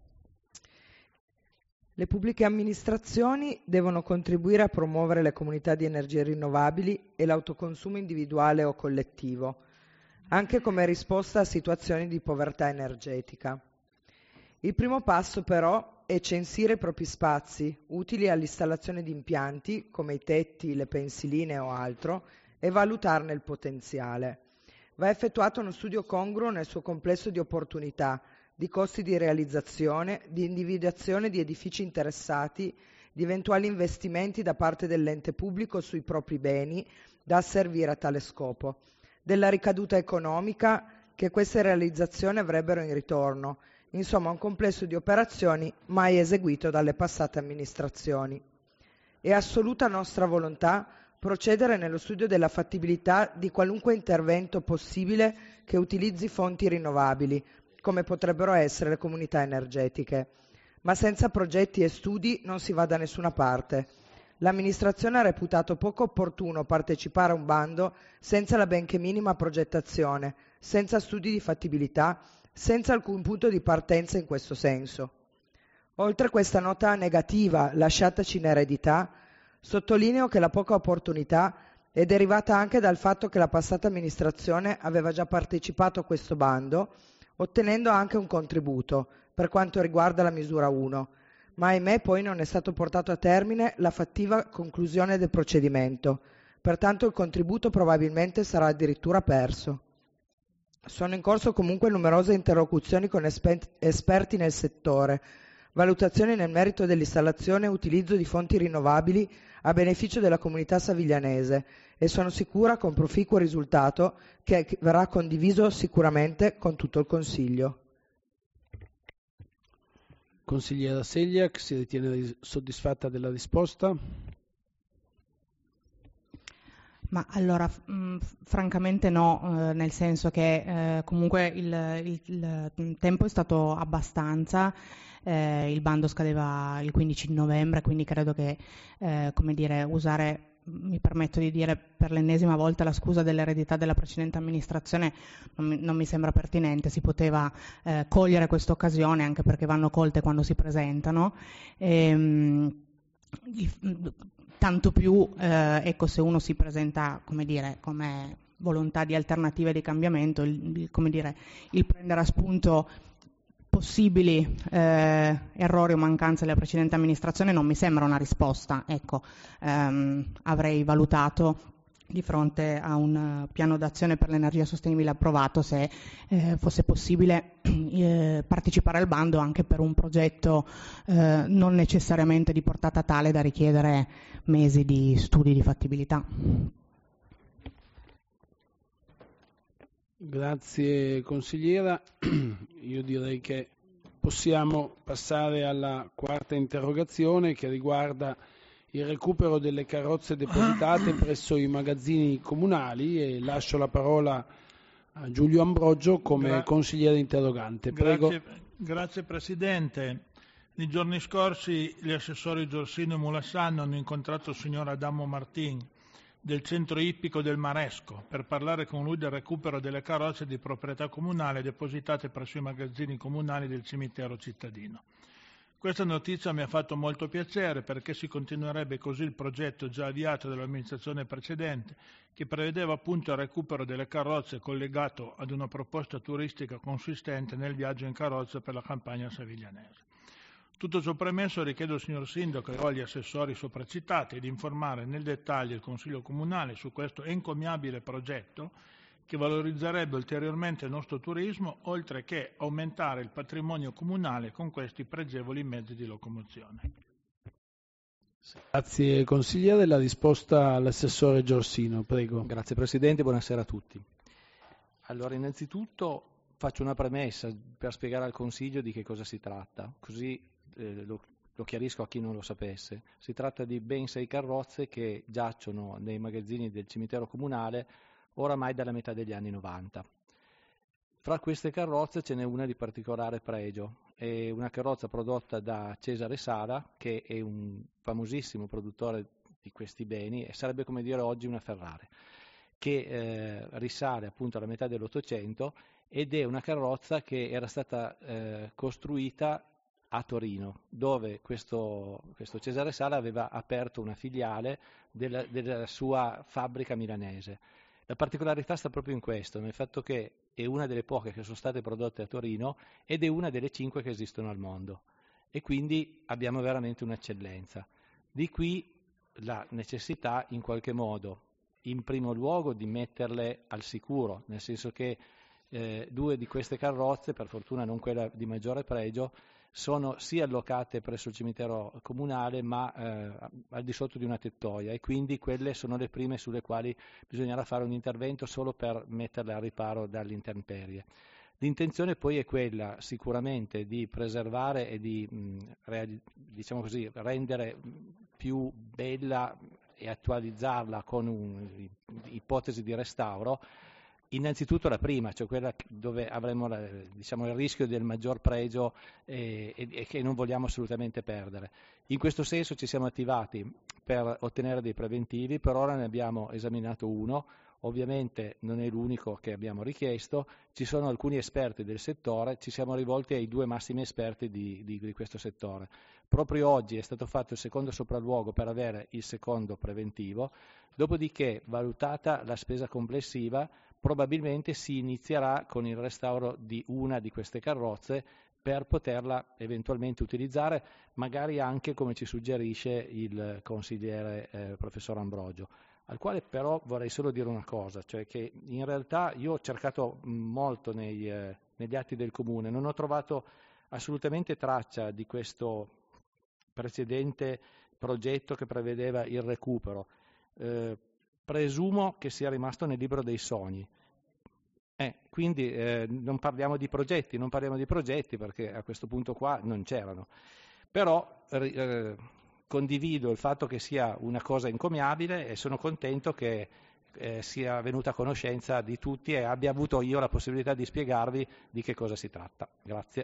Le pubbliche amministrazioni devono contribuire a promuovere le comunità di energie rinnovabili e l'autoconsumo individuale o collettivo, anche come risposta a situazioni di povertà energetica. Il primo passo però è censire i propri spazi, utili all'installazione di impianti, come i tetti, le pensiline o altro, e valutarne il potenziale. Va effettuato uno studio congruo nel suo complesso di opportunità, di costi di realizzazione, di individuazione di edifici interessati, di eventuali investimenti da parte dell'ente pubblico sui propri beni da asservire a tale scopo, della ricaduta economica che queste realizzazioni avrebbero in ritorno, insomma un complesso di operazioni mai eseguito dalle passate amministrazioni. È assoluta nostra volontà procedere nello studio della fattibilità di qualunque intervento possibile che utilizzi fonti rinnovabili, come potrebbero essere le comunità energetiche. Ma senza progetti e studi non si va da nessuna parte. L'amministrazione ha reputato poco opportuno partecipare a un bando senza la benché minima progettazione, senza studi di fattibilità, senza alcun punto di partenza in questo senso. Oltre questa nota negativa lasciataci in eredità, sottolineo che la poca opportunità è derivata anche dal fatto che la passata amministrazione aveva già partecipato a questo bando, ottenendo anche un contributo per quanto riguarda la misura uno, ma ahimè poi non è stato portato a termine la fattiva conclusione del procedimento, pertanto il contributo probabilmente sarà addirittura perso. Sono in corso comunque numerose interlocuzioni con esper- esperti nel settore, valutazioni nel merito dell'installazione e utilizzo di fonti rinnovabili a beneficio della comunità saviglianese e sono sicura con proficuo risultato che verrà condiviso sicuramente con tutto il Consiglio. Consigliera Segliac, si ritiene soddisfatta della risposta? Ma allora, mh, francamente no, eh, nel senso che eh, comunque il, il, il tempo è stato abbastanza, eh, il bando scadeva il quindici novembre, quindi credo che, eh, come dire, usare, mi permetto di dire per l'ennesima volta la scusa dell'eredità della precedente amministrazione non mi, non mi sembra pertinente, si poteva eh, cogliere questa occasione anche perché vanno colte quando si presentano. E, mh, il, tanto più eh, ecco, se uno si presenta, come dire, come volontà di alternative di cambiamento, il, il, come dire, il prendere a spunto possibili eh, errori o mancanze della precedente amministrazione non mi sembra una risposta. Ecco, ehm, avrei valutato di fronte a un piano d'azione per l'energia sostenibile approvato se eh, fosse possibile eh, partecipare al bando anche per un progetto eh, non necessariamente di portata tale da richiedere mesi di studi di fattibilità. Grazie consigliera, io direi che possiamo passare alla quarta interrogazione che riguarda il recupero delle carrozze depositate presso i magazzini comunali e lascio la parola a Giulio Ambrogio come Gra- consigliere interrogante. Prego. Grazie, grazie Presidente. Nei giorni scorsi gli assessori Giorsino e Mulassanno hanno incontrato il signor Adamo Martin del centro ippico del Maresco per parlare con lui del recupero delle carrozze di proprietà comunale depositate presso i magazzini comunali del cimitero cittadino. Questa notizia mi ha fatto molto piacere perché si continuerebbe così il progetto già avviato dall'amministrazione precedente che prevedeva appunto il recupero delle carrozze collegato ad una proposta turistica consistente nel viaggio in carrozza per la campagna saviglianese. Tutto ciò premesso richiedo al signor Sindaco e agli assessori sopracitati di informare nel dettaglio il Consiglio Comunale su questo encomiabile progetto che valorizzerebbe ulteriormente il nostro turismo, oltre che aumentare il patrimonio comunale con questi pregevoli mezzi di locomozione. Grazie consigliere, la risposta all'assessore Giorssino, prego. Grazie Presidente, buonasera a tutti. Allora, innanzitutto faccio una premessa per spiegare al Consiglio di che cosa si tratta, così eh, lo, lo chiarisco a chi non lo sapesse. Si tratta di ben sei carrozze che giacciono nei magazzini del cimitero comunale oramai dalla metà degli anni novanta. Fra queste carrozze ce n'è una di particolare pregio, è una carrozza prodotta da Cesare Sala, che è un famosissimo produttore di questi beni e sarebbe come dire oggi una Ferrari, che eh, risale appunto alla metà dell'Ottocento ed è una carrozza che era stata eh, costruita a Torino, dove questo, questo Cesare Sala aveva aperto una filiale della, della sua fabbrica milanese. La particolarità sta proprio in questo, nel fatto che è una delle poche che sono state prodotte a Torino ed è una delle cinque che esistono al mondo e quindi abbiamo veramente un'eccellenza. Di qui la necessità in qualche modo, in primo luogo, di metterle al sicuro, nel senso che eh, due di queste carrozze, per fortuna non quella di maggiore pregio, sono sì allocate presso il cimitero comunale ma eh, al di sotto di una tettoia e quindi quelle sono le prime sulle quali bisognerà fare un intervento solo per metterle a riparo dalle intemperie. L'intenzione poi è quella sicuramente di preservare e di mh, reali- diciamo così, rendere più bella e attualizzarla con un'ipotesi di restauro. Innanzitutto la prima, cioè quella dove avremo la, diciamo, il rischio del maggior pregio e, e, e che non vogliamo assolutamente perdere. In questo senso ci siamo attivati per ottenere dei preventivi, per ora ne abbiamo esaminato uno, ovviamente non è l'unico che abbiamo richiesto, ci sono alcuni esperti del settore, ci siamo rivolti ai due massimi esperti di, di, di questo settore. Proprio oggi è stato fatto il secondo sopralluogo per avere il secondo preventivo, dopodiché, valutata la spesa complessiva, probabilmente si inizierà con il restauro di una di queste carrozze per poterla eventualmente utilizzare, magari anche come ci suggerisce il consigliere eh, professor Ambrogio, al quale però vorrei solo dire una cosa, cioè che in realtà io ho cercato molto nei, eh, negli atti del Comune, non ho trovato assolutamente traccia di questo precedente progetto che prevedeva il recupero. Eh, presumo che sia rimasto nel libro dei sogni. Eh, quindi eh, non parliamo di progetti, non parliamo di progetti perché a questo punto qua non c'erano. Però eh, condivido il fatto che sia una cosa encomiabile e sono contento che eh, sia venuta a conoscenza di tutti e abbia avuto io la possibilità di spiegarvi di che cosa si tratta. Grazie.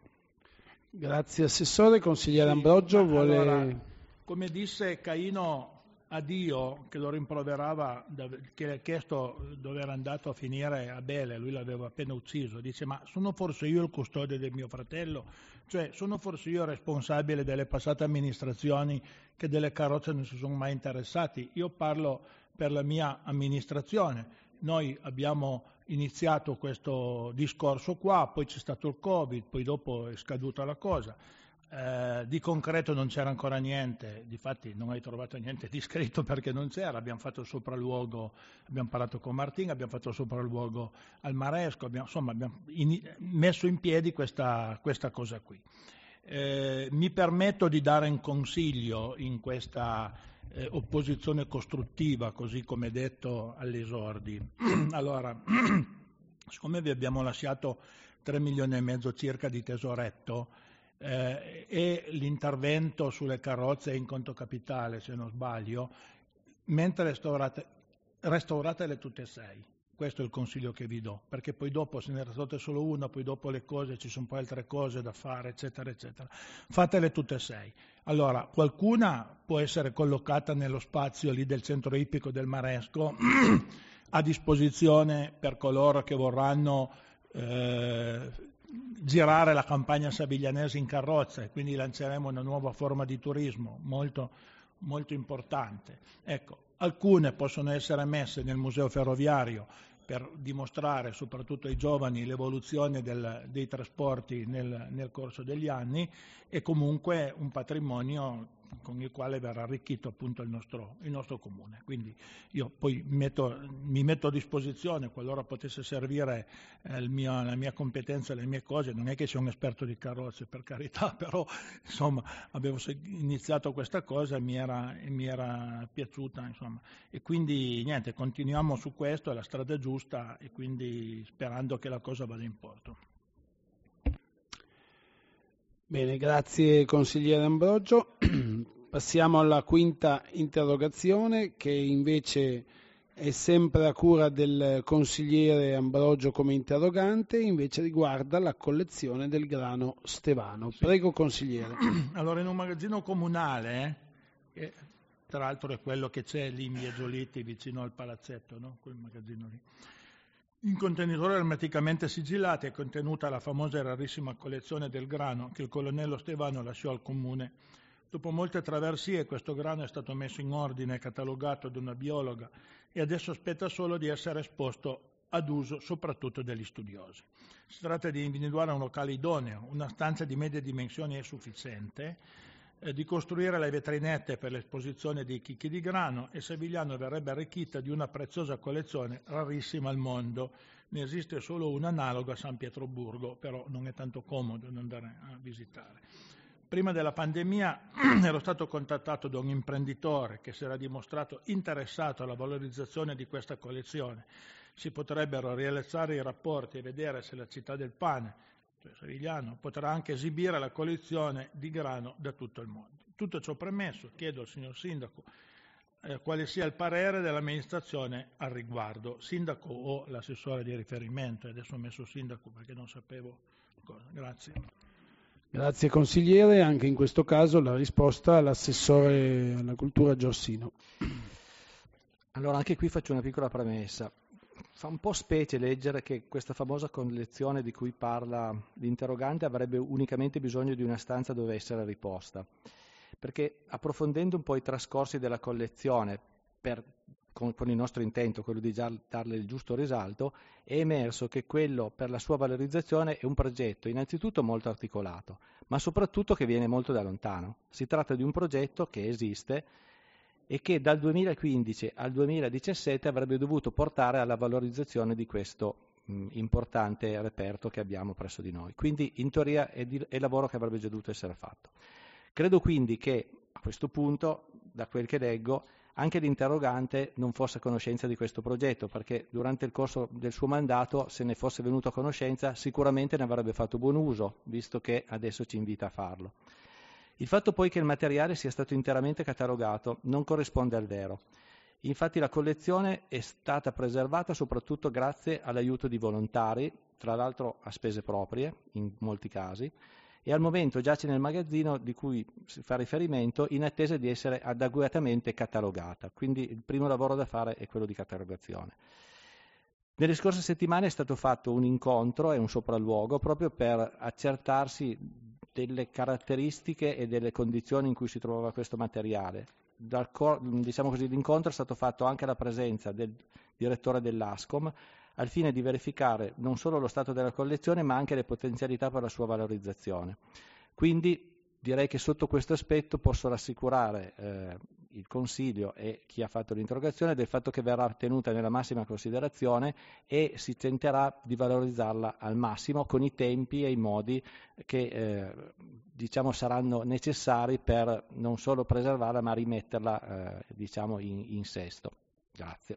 Grazie Assessore. Consigliere Sì, Ambrogio vuole... Allora, come disse Caino a Dio, che lo rimproverava, che le ha chiesto dove era andato a finire Abele, lui l'aveva appena ucciso, dice: ma sono forse io il custode del mio fratello? Cioè sono forse io responsabile delle passate amministrazioni che delle carrozze non si sono mai interessati? Io parlo per la mia amministrazione. Noi abbiamo iniziato questo discorso qua, poi c'è stato il Covid, poi dopo è scaduta la cosa. Eh, di concreto non c'era ancora niente, difatti non hai trovato niente di scritto perché non c'era, abbiamo fatto il sopralluogo, abbiamo parlato con Martin, abbiamo fatto il sopralluogo al Maresco, abbiamo, insomma abbiamo in, messo in piedi questa, questa cosa qui. Eh, mi permetto di dare un consiglio in questa eh, opposizione costruttiva, così come detto agli esordi. Allora, siccome vi abbiamo lasciato tre milioni e mezzo circa di tesoretto, Eh, e l'intervento sulle carrozze è in conto capitale, se non sbaglio, mentre restaurate, restauratele tutte e sei. Questo è il consiglio che vi do, perché poi dopo se ne restaurate solo una, poi dopo le cose, ci sono poi altre cose da fare, eccetera, eccetera. Fatele tutte e sei. Allora, qualcuna può essere collocata nello spazio lì del centro ippico del Maresco a disposizione per coloro che vorranno eh, girare la campagna saviglianese in carrozza e quindi lanceremo una nuova forma di turismo molto, molto importante. Ecco, alcune possono essere messe nel museo ferroviario per dimostrare soprattutto ai giovani l'evoluzione del, dei trasporti nel, nel corso degli anni e comunque un patrimonio con il quale verrà arricchito appunto il nostro, il nostro comune. Quindi io poi metto, mi metto a disposizione qualora potesse servire eh, il mio, la mia competenza, le mie cose. Non è che sia un esperto di carrozze, per carità, però insomma avevo iniziato questa cosa e mi era, e mi era piaciuta, insomma. E quindi niente, continuiamo su questo, è la strada giusta, e quindi sperando che la cosa vada in porto. Bene, grazie consigliere Ambrogio. Passiamo alla quinta interrogazione, che invece è sempre a cura del consigliere Ambrogio come interrogante, invece riguarda la collezione del grano stevano. Sì. Prego consigliere. Allora, in un magazzino comunale, che tra l'altro è quello che c'è lì in via Giolitti vicino al palazzetto, no? Quel magazzino lì. In contenitori ermeticamente sigillati è contenuta la famosa e rarissima collezione del grano che il colonnello Stevano lasciò al comune. Dopo molte traversie questo grano è stato messo in ordine e catalogato da una biologa e adesso aspetta solo di essere esposto ad uso soprattutto degli studiosi. Si tratta di individuare un locale idoneo, una stanza di medie dimensioni è sufficiente, eh, di costruire le vetrinette per l'esposizione dei chicchi di grano, e Savigliano verrebbe arricchita di una preziosa collezione rarissima al mondo. Ne esiste solo un analogo a San Pietroburgo, però non è tanto comodo da andare a visitare. Prima della pandemia ero stato contattato da un imprenditore che si era dimostrato interessato alla valorizzazione di questa collezione. Si potrebbero realizzare i rapporti e vedere se la città del pane, cioè Savigliano, potrà anche esibire la collezione di grano da tutto il mondo. Tutto ciò premesso, chiedo al signor Sindaco eh, quale sia il parere dell'amministrazione al riguardo. Sindaco o l'assessore di riferimento, adesso ho messo Sindaco perché non sapevo cosa. Grazie. Grazie consigliere, anche in questo caso la risposta all'assessore alla cultura Giorssino. Allora anche qui faccio una piccola premessa. Fa un po' specie leggere che questa famosa collezione di cui parla l'interrogante avrebbe unicamente bisogno di una stanza dove essere riposta, perché approfondendo un po' i trascorsi della collezione per, con, con il nostro intento, quello di già darle il giusto risalto, è emerso che quello per la sua valorizzazione è un progetto innanzitutto molto articolato, ma soprattutto che viene molto da lontano. Si tratta di un progetto che esiste e che dal duemilaquindici al duemiladiciassette avrebbe dovuto portare alla valorizzazione di questo mh, importante reperto che abbiamo presso di noi. Quindi in teoria è, di, è lavoro che avrebbe già dovuto essere fatto. Credo quindi che a questo punto, da quel che leggo, anche l'interrogante non fosse a conoscenza di questo progetto, perché durante il corso del suo mandato, se ne fosse venuto a conoscenza, sicuramente ne avrebbe fatto buon uso, visto che adesso ci invita a farlo. Il fatto poi che il materiale sia stato interamente catalogato non corrisponde al vero. Infatti la collezione è stata preservata soprattutto grazie all'aiuto di volontari, tra l'altro a spese proprie in molti casi, e al momento giace nel magazzino di cui si fa riferimento in attesa di essere adeguatamente catalogata. Quindi il primo lavoro da fare è quello di catalogazione. Nelle scorse settimane è stato fatto un incontro e un sopralluogo proprio per accertarsi delle caratteristiche e delle condizioni in cui si trovava questo materiale. Dal, diciamo così, l'incontro è stato fatto anche alla presenza del direttore dell'Ascom, al fine di verificare non solo lo stato della collezione ma anche le potenzialità per la sua valorizzazione. Quindi direi che sotto questo aspetto posso rassicurare eh, il Consiglio e chi ha fatto l'interrogazione del fatto che verrà tenuta nella massima considerazione e si tenterà di valorizzarla al massimo con i tempi e i modi che eh, diciamo saranno necessari per non solo preservarla ma rimetterla eh, diciamo in, in sesto. Grazie.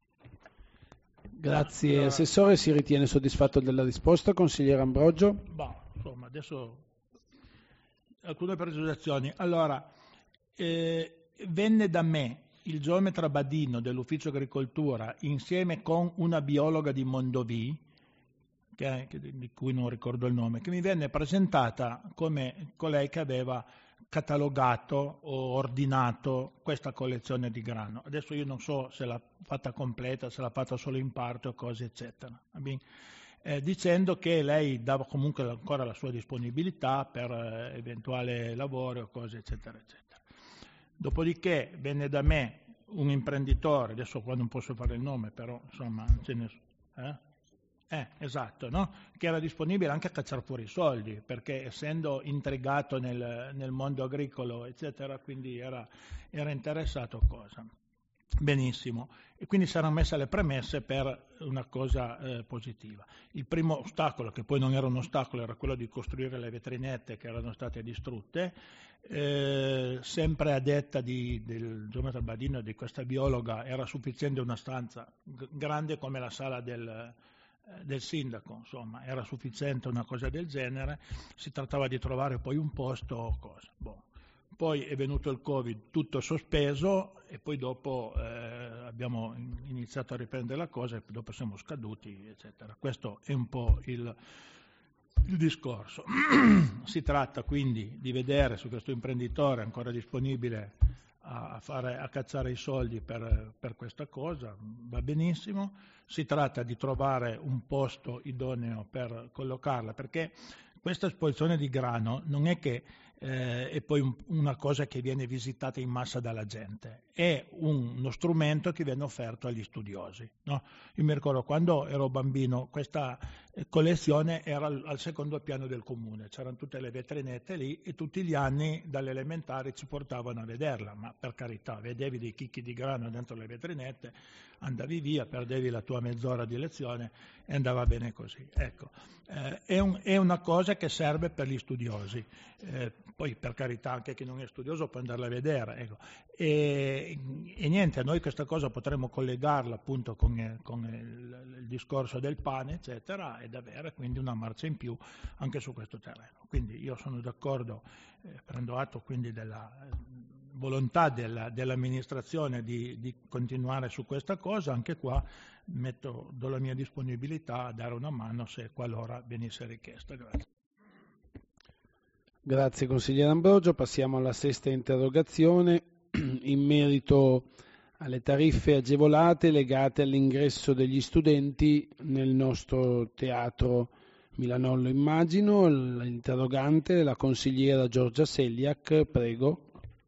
Grazie allora, Assessore, si ritiene soddisfatto della risposta, consigliere Ambrogio? Bah, insomma, adesso alcune precisazioni. Allora, eh, venne da me il geometra Badino dell'Ufficio Agricoltura insieme con una biologa di Mondovì, che, che, di cui non ricordo il nome, che mi venne presentata come colei che aveva catalogato o ordinato questa collezione di grano. Adesso io non so se l'ha fatta completa, se l'ha fatta solo in parte o cose eccetera, eh, dicendo che lei dava comunque ancora la sua disponibilità per eh, eventuale lavoro o cose eccetera eccetera. Dopodiché venne da me un imprenditore, adesso qua non posso fare il nome, però insomma ce ne, eh? Eh, esatto, no? Che era disponibile anche a cacciare fuori i soldi, perché essendo intrigato nel, nel mondo agricolo, eccetera, quindi era, era interessato a cosa. Benissimo, e quindi si erano messe le premesse per una cosa eh, positiva. Il primo ostacolo, che poi non era un ostacolo, era quello di costruire le vetrinette che erano state distrutte, eh, sempre a detta di, del geometra Badino e di questa biologa, era sufficiente una stanza g- grande come la sala del, del sindaco, insomma, era sufficiente una cosa del genere, si trattava di trovare poi un posto o cosa. Boh. Poi è venuto il Covid, tutto sospeso, e poi dopo eh, abbiamo iniziato a riprendere la cosa e dopo siamo scaduti, eccetera. Questo è un po' il, il discorso. Si tratta quindi di vedere se questo imprenditore è ancora disponibile a, fare, a cacciare i soldi per, per questa cosa, va benissimo. Si tratta di trovare un posto idoneo per collocarla, perché questa esposizione di grano non è che eh, è poi un, una cosa che viene visitata in massa dalla gente, è un, uno strumento che viene offerto agli studiosi. No? Io mi ricordo quando ero bambino, questa eh, collezione era al, al secondo piano del comune, c'erano tutte le vetrinette lì e tutti gli anni dalle elementari ci portavano a vederla, ma per carità, vedevi dei chicchi di grano dentro le vetrinette, andavi via, perdevi la tua mezz'ora di lezione e andava bene così. Ecco, eh, è, un, è una cosa che serve per gli studiosi, eh, poi per carità anche chi non è studioso può andarla a vedere. Ecco. E, e niente, noi questa cosa potremmo collegarla appunto con, con il, il discorso del pane, eccetera, ed avere quindi una marcia in più anche su questo terreno. Quindi io sono d'accordo, eh, prendo atto quindi della volontà della, dell'amministrazione di, di continuare su questa cosa, anche qua metto, do la mia disponibilità a dare una mano se qualora venisse richiesta. Grazie. Grazie consigliere Ambrogio. Passiamo alla sesta interrogazione in merito alle tariffe agevolate legate all'ingresso degli studenti nel nostro teatro Milanollo Immagino. L'interrogante è la consigliera Giorgia Selliak, prego.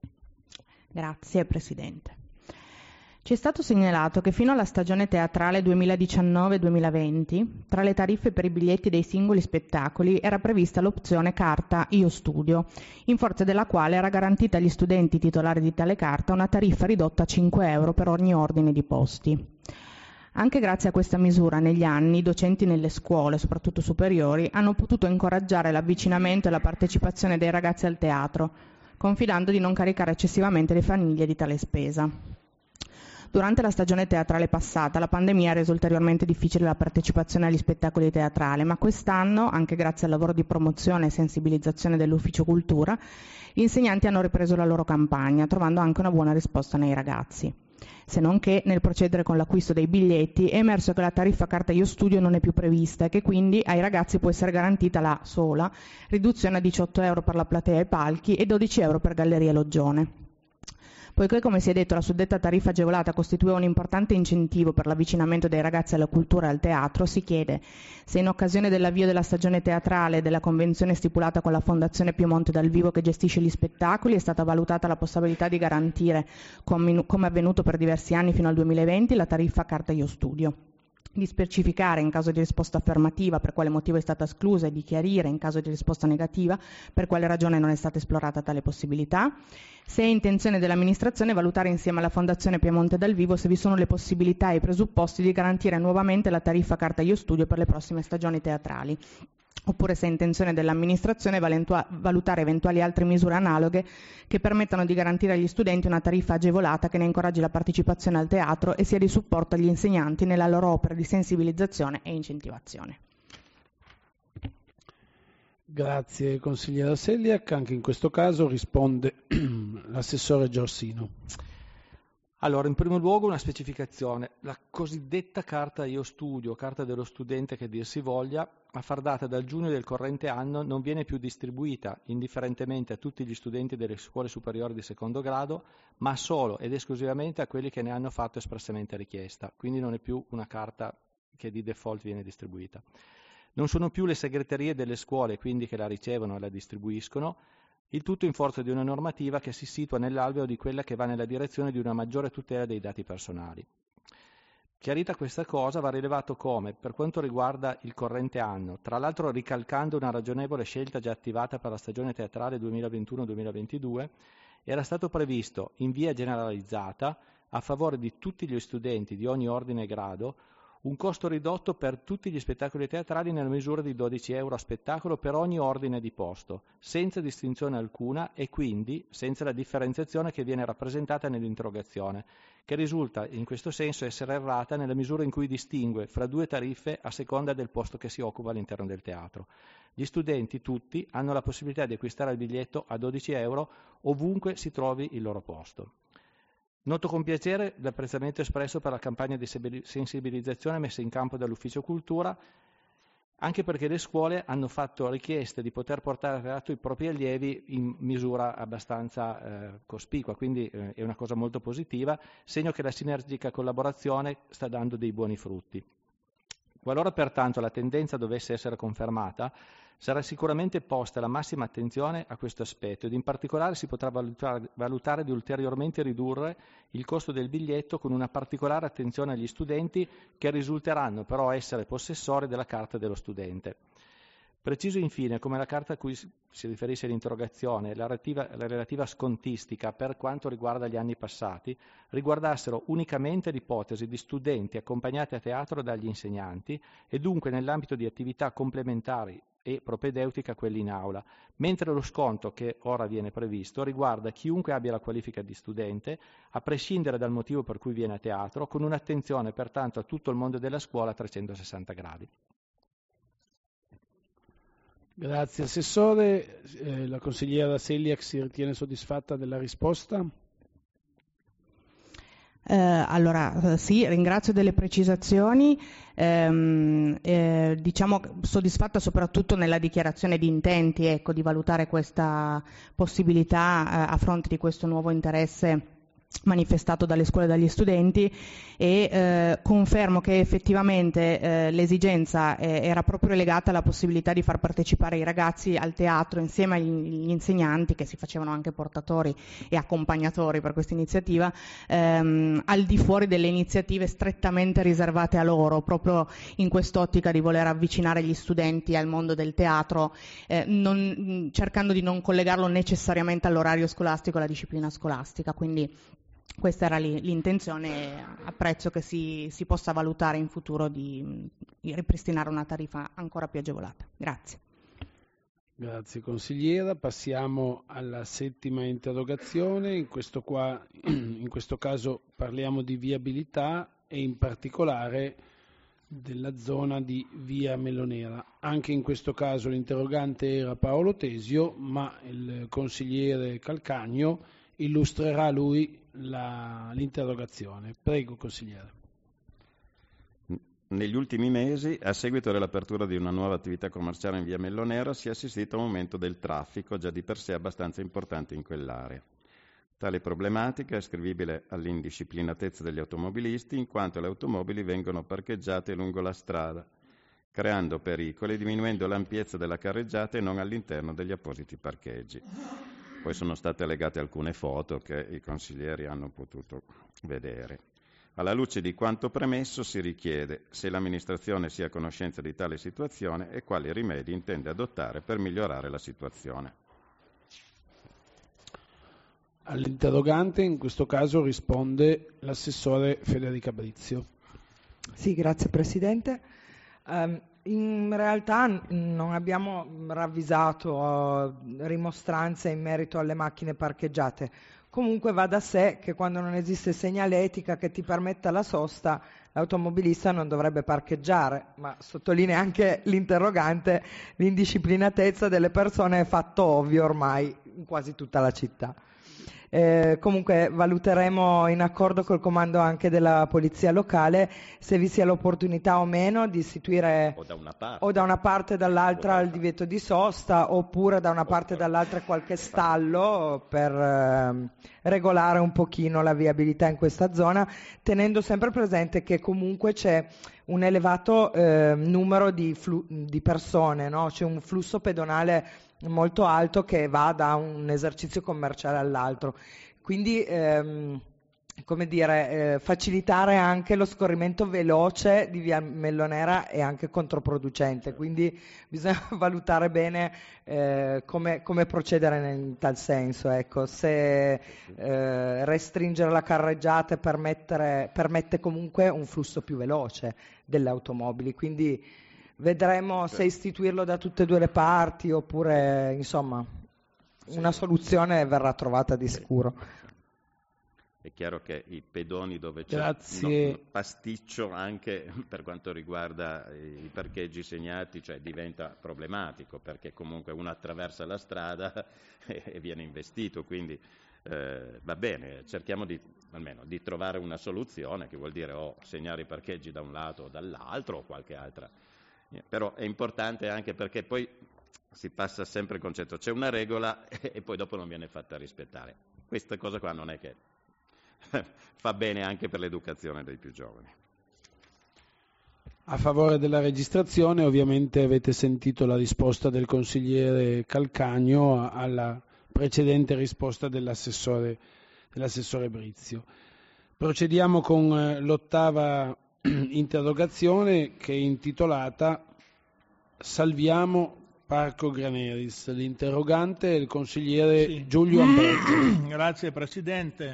Grazie Presidente. Ci è stato segnalato che fino alla stagione teatrale duemiladiciannove duemilaventi, tra le tariffe per i biglietti dei singoli spettacoli era prevista l'opzione carta Io Studio, in forza della quale era garantita agli studenti titolari di tale carta una tariffa ridotta a cinque euro per ogni ordine di posti. Anche grazie a questa misura negli anni i docenti nelle scuole, soprattutto superiori, hanno potuto incoraggiare l'avvicinamento e la partecipazione dei ragazzi al teatro, confidando di non caricare eccessivamente le famiglie di tale spesa. Durante la stagione teatrale passata, la pandemia ha reso ulteriormente difficile la partecipazione agli spettacoli teatrali, ma quest'anno, anche grazie al lavoro di promozione e sensibilizzazione dell'Ufficio Cultura, gli insegnanti hanno ripreso la loro campagna, trovando anche una buona risposta nei ragazzi. Se non che, nel procedere con l'acquisto dei biglietti, è emerso che la tariffa carta Io Studio non è più prevista e che quindi ai ragazzi può essere garantita la sola riduzione a diciotto euro per la platea e palchi e dodici euro per galleria e loggione. Poiché, come si è detto, la suddetta tariffa agevolata costituiva un importante incentivo per l'avvicinamento dei ragazzi alla cultura e al teatro, si chiede se in occasione dell'avvio della stagione teatrale e della convenzione stipulata con la Fondazione Piemonte Dal Vivo che gestisce gli spettacoli è stata valutata la possibilità di garantire, come avvenuto per diversi anni fino al duemilaventi, la tariffa carta Io Studio, di specificare in caso di risposta affermativa per quale motivo è stata esclusa e di chiarire in caso di risposta negativa per quale ragione non è stata esplorata tale possibilità, se è intenzione dell'amministrazione valutare insieme alla Fondazione Piemonte Dal Vivo se vi sono le possibilità e i presupposti di garantire nuovamente la tariffa carta Io Studio per le prossime stagioni teatrali, oppure se è intenzione dell'amministrazione valutare eventuali altre misure analoghe che permettano di garantire agli studenti una tariffa agevolata che ne incoraggi la partecipazione al teatro e sia di supporto agli insegnanti nella loro opera di sensibilizzazione e incentivazione. Grazie consigliera Selliak. Anche in questo caso risponde l'assessore Giorgino. Allora, in primo luogo una specificazione. La cosiddetta carta Io Studio, carta dello studente che dir si voglia, a far data dal giugno del corrente anno non viene più distribuita indifferentemente a tutti gli studenti delle scuole superiori di secondo grado, ma solo ed esclusivamente a quelli che ne hanno fatto espressamente richiesta. Quindi non è più una carta che di default viene distribuita. Non sono più le segreterie delle scuole quindi che la ricevono e la distribuiscono, il tutto in forza di una normativa che si situa nell'alveo di quella che va nella direzione di una maggiore tutela dei dati personali. Chiarita questa cosa, va rilevato come, per quanto riguarda il corrente anno, tra l'altro ricalcando una ragionevole scelta già attivata per la stagione teatrale duemilaventuno duemilaventidue, era stato previsto in via generalizzata, a favore di tutti gli studenti di ogni ordine e grado, un costo ridotto per tutti gli spettacoli teatrali nella misura di dodici euro a spettacolo per ogni ordine di posto, senza distinzione alcuna e quindi senza la differenziazione che viene rappresentata nell'interrogazione, che risulta in questo senso essere errata nella misura in cui distingue fra due tariffe a seconda del posto che si occupa all'interno del teatro. Gli studenti tutti hanno la possibilità di acquistare il biglietto a dodici euro ovunque si trovi il loro posto. Noto con piacere l'apprezzamento espresso per la campagna di sensibilizzazione messa in campo dall'Ufficio Cultura, anche perché le scuole hanno fatto richieste di poter portare a teatro i propri allievi in misura abbastanza eh, cospicua, quindi eh, è una cosa molto positiva, segno che la sinergica collaborazione sta dando dei buoni frutti. Qualora pertanto la tendenza dovesse essere confermata, sarà sicuramente posta la massima attenzione a questo aspetto ed in particolare si potrà valutare, valutare di ulteriormente ridurre il costo del biglietto con una particolare attenzione agli studenti che risulteranno però essere possessori della carta dello studente. Preciso infine come la carta a cui si riferisce l'interrogazione, la relativa, la relativa scontistica per quanto riguarda gli anni passati, riguardassero unicamente l'ipotesi di studenti accompagnati a teatro dagli insegnanti e dunque nell'ambito di attività complementari e propedeutica a quelli in aula, mentre lo sconto che ora viene previsto riguarda chiunque abbia la qualifica di studente, a prescindere dal motivo per cui viene a teatro, con un'attenzione pertanto a tutto il mondo della scuola a trecentosessanta gradi. Grazie Assessore. Eh, la consigliera Seliak si ritiene soddisfatta della risposta? Eh, allora, sì, ringrazio delle precisazioni, ehm, eh, diciamo soddisfatta soprattutto nella dichiarazione di intenti, ecco, di valutare questa possibilità eh, a fronte di questo nuovo interesse manifestato dalle scuole e dagli studenti e eh, confermo che effettivamente eh, l'esigenza eh, era proprio legata alla possibilità di far partecipare i ragazzi al teatro insieme agli insegnanti che si facevano anche portatori e accompagnatori per questa iniziativa ehm, al di fuori delle iniziative strettamente riservate a loro, proprio in quest'ottica di voler avvicinare gli studenti al mondo del teatro eh, non, cercando di non collegarlo necessariamente all'orario scolastico e alla disciplina scolastica, quindi questa era l'intenzione e apprezzo che si, si possa valutare in futuro di, di ripristinare una tariffa ancora più agevolata. Grazie. Grazie consigliera. Passiamo alla settima interrogazione. In questo, qua, in questo caso parliamo di viabilità e in particolare della zona di Via Mellonera. Anche in questo caso l'interrogante era Paolo Tesio, ma il consigliere Calcagno illustrerà lui la, l'interrogazione. Prego, consigliere. Negli ultimi mesi, a seguito dell'apertura di una nuova attività commerciale in via Mellonera, si è assistito a un aumento del traffico già di per sé abbastanza importante in quell'area. Tale problematica è ascrivibile all'indisciplinatezza degli automobilisti, in quanto le automobili vengono parcheggiate lungo la strada, creando pericoli e diminuendo l'ampiezza della carreggiata e non all'interno degli appositi parcheggi. Poi sono state allegate alcune foto che i consiglieri hanno potuto vedere. Alla luce di quanto premesso si richiede se l'amministrazione sia a conoscenza di tale situazione e quali rimedi intende adottare per migliorare la situazione. All'interrogante in questo caso risponde l'assessore Federica Brizio. Sì, grazie Presidente. Um, in realtà non abbiamo ravvisato uh, rimostranze in merito alle macchine parcheggiate. Comunque va da sé che quando non esiste segnaletica che ti permetta la sosta, l'automobilista non dovrebbe parcheggiare, ma sottolinea anche l'interrogante, l'indisciplinatezza delle persone è fatto ovvio ormai in quasi tutta la città. Eh, comunque valuteremo in accordo col comando anche della polizia locale se vi sia l'opportunità o meno di istituire o da una parte o da una parte e dall'altra il divieto di sosta oppure da una parte e dall'altra qualche stallo per eh, regolare un pochino la viabilità in questa zona, tenendo sempre presente che comunque c'è un elevato eh, numero di, flu- di persone, no? C'è un flusso pedonale molto alto che va da un esercizio commerciale all'altro. Quindi ehm, come dire, eh, facilitare anche lo scorrimento veloce di via Mellonera è anche controproducente, quindi bisogna valutare bene eh, come, come procedere in tal senso, ecco. Se eh, restringere la carreggiata permettere, permette comunque un flusso più veloce delle automobili, quindi vedremo se istituirlo da tutte e due le parti oppure, insomma, una soluzione verrà trovata di sicuro. È chiaro che i pedoni dove c'è Grazie. no, pasticcio anche per quanto riguarda i parcheggi segnati, cioè diventa problematico perché comunque uno attraversa la strada e viene investito, quindi eh, va bene, cerchiamo di, almeno di trovare una soluzione che vuol dire o segnare i parcheggi da un lato o dall'altro o qualche altra, però è importante anche perché poi si passa sempre il concetto, c'è una regola e poi dopo non viene fatta rispettare. Questa cosa qua non è che fa bene anche per l'educazione dei più giovani. A favore della registrazione, ovviamente avete sentito la risposta del consigliere Calcagno alla precedente risposta dell'assessore, dell'assessore Brizio. Procediamo con l'ottava interrogazione che è intitolata Salviamo Parco Graneris. L'interrogante è il consigliere Sì. Giulio Ambrogio. Grazie Presidente.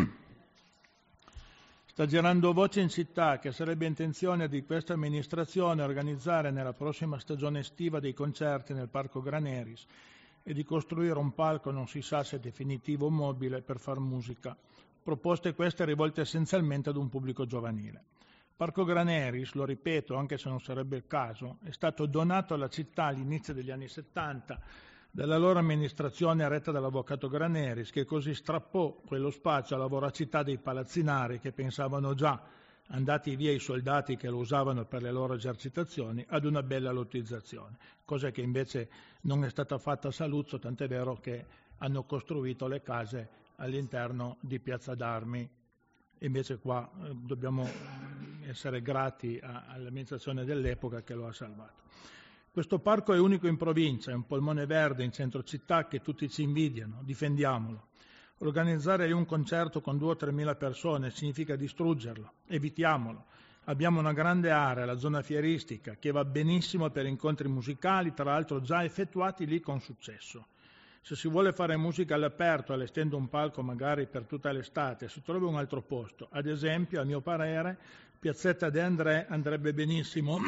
Sta girando voce in città che sarebbe intenzione di questa amministrazione organizzare nella prossima stagione estiva dei concerti nel Parco Graneris e di costruire un palco non si sa se definitivo o mobile per far musica. Proposte queste rivolte essenzialmente ad un pubblico giovanile. Parco Graneris, lo ripeto anche se non sarebbe il caso, è stato donato alla città all'inizio degli anni settanta dalla loro amministrazione retta dall'avvocato Graneris, che così strappò quello spazio alla voracità dei palazzinari che pensavano già, andati via i soldati che lo usavano per le loro esercitazioni, ad una bella lottizzazione, cosa che invece non è stata fatta a Saluzzo, tant'è vero che hanno costruito le case all'interno di Piazza d'Armi. Invece qua eh, dobbiamo essere grati a, all'amministrazione dell'epoca che lo ha salvato. Questo parco è unico in provincia, è un polmone verde in centro città che tutti ci invidiano, difendiamolo. Organizzare un concerto con due o tremila persone significa distruggerlo, evitiamolo. Abbiamo una grande area, la zona fieristica, che va benissimo per incontri musicali, tra l'altro già effettuati lì con successo. Se si vuole fare musica all'aperto, allestendo un palco magari per tutta l'estate, si trova un altro posto. Ad esempio, a mio parere, Piazzetta De André andrebbe benissimo,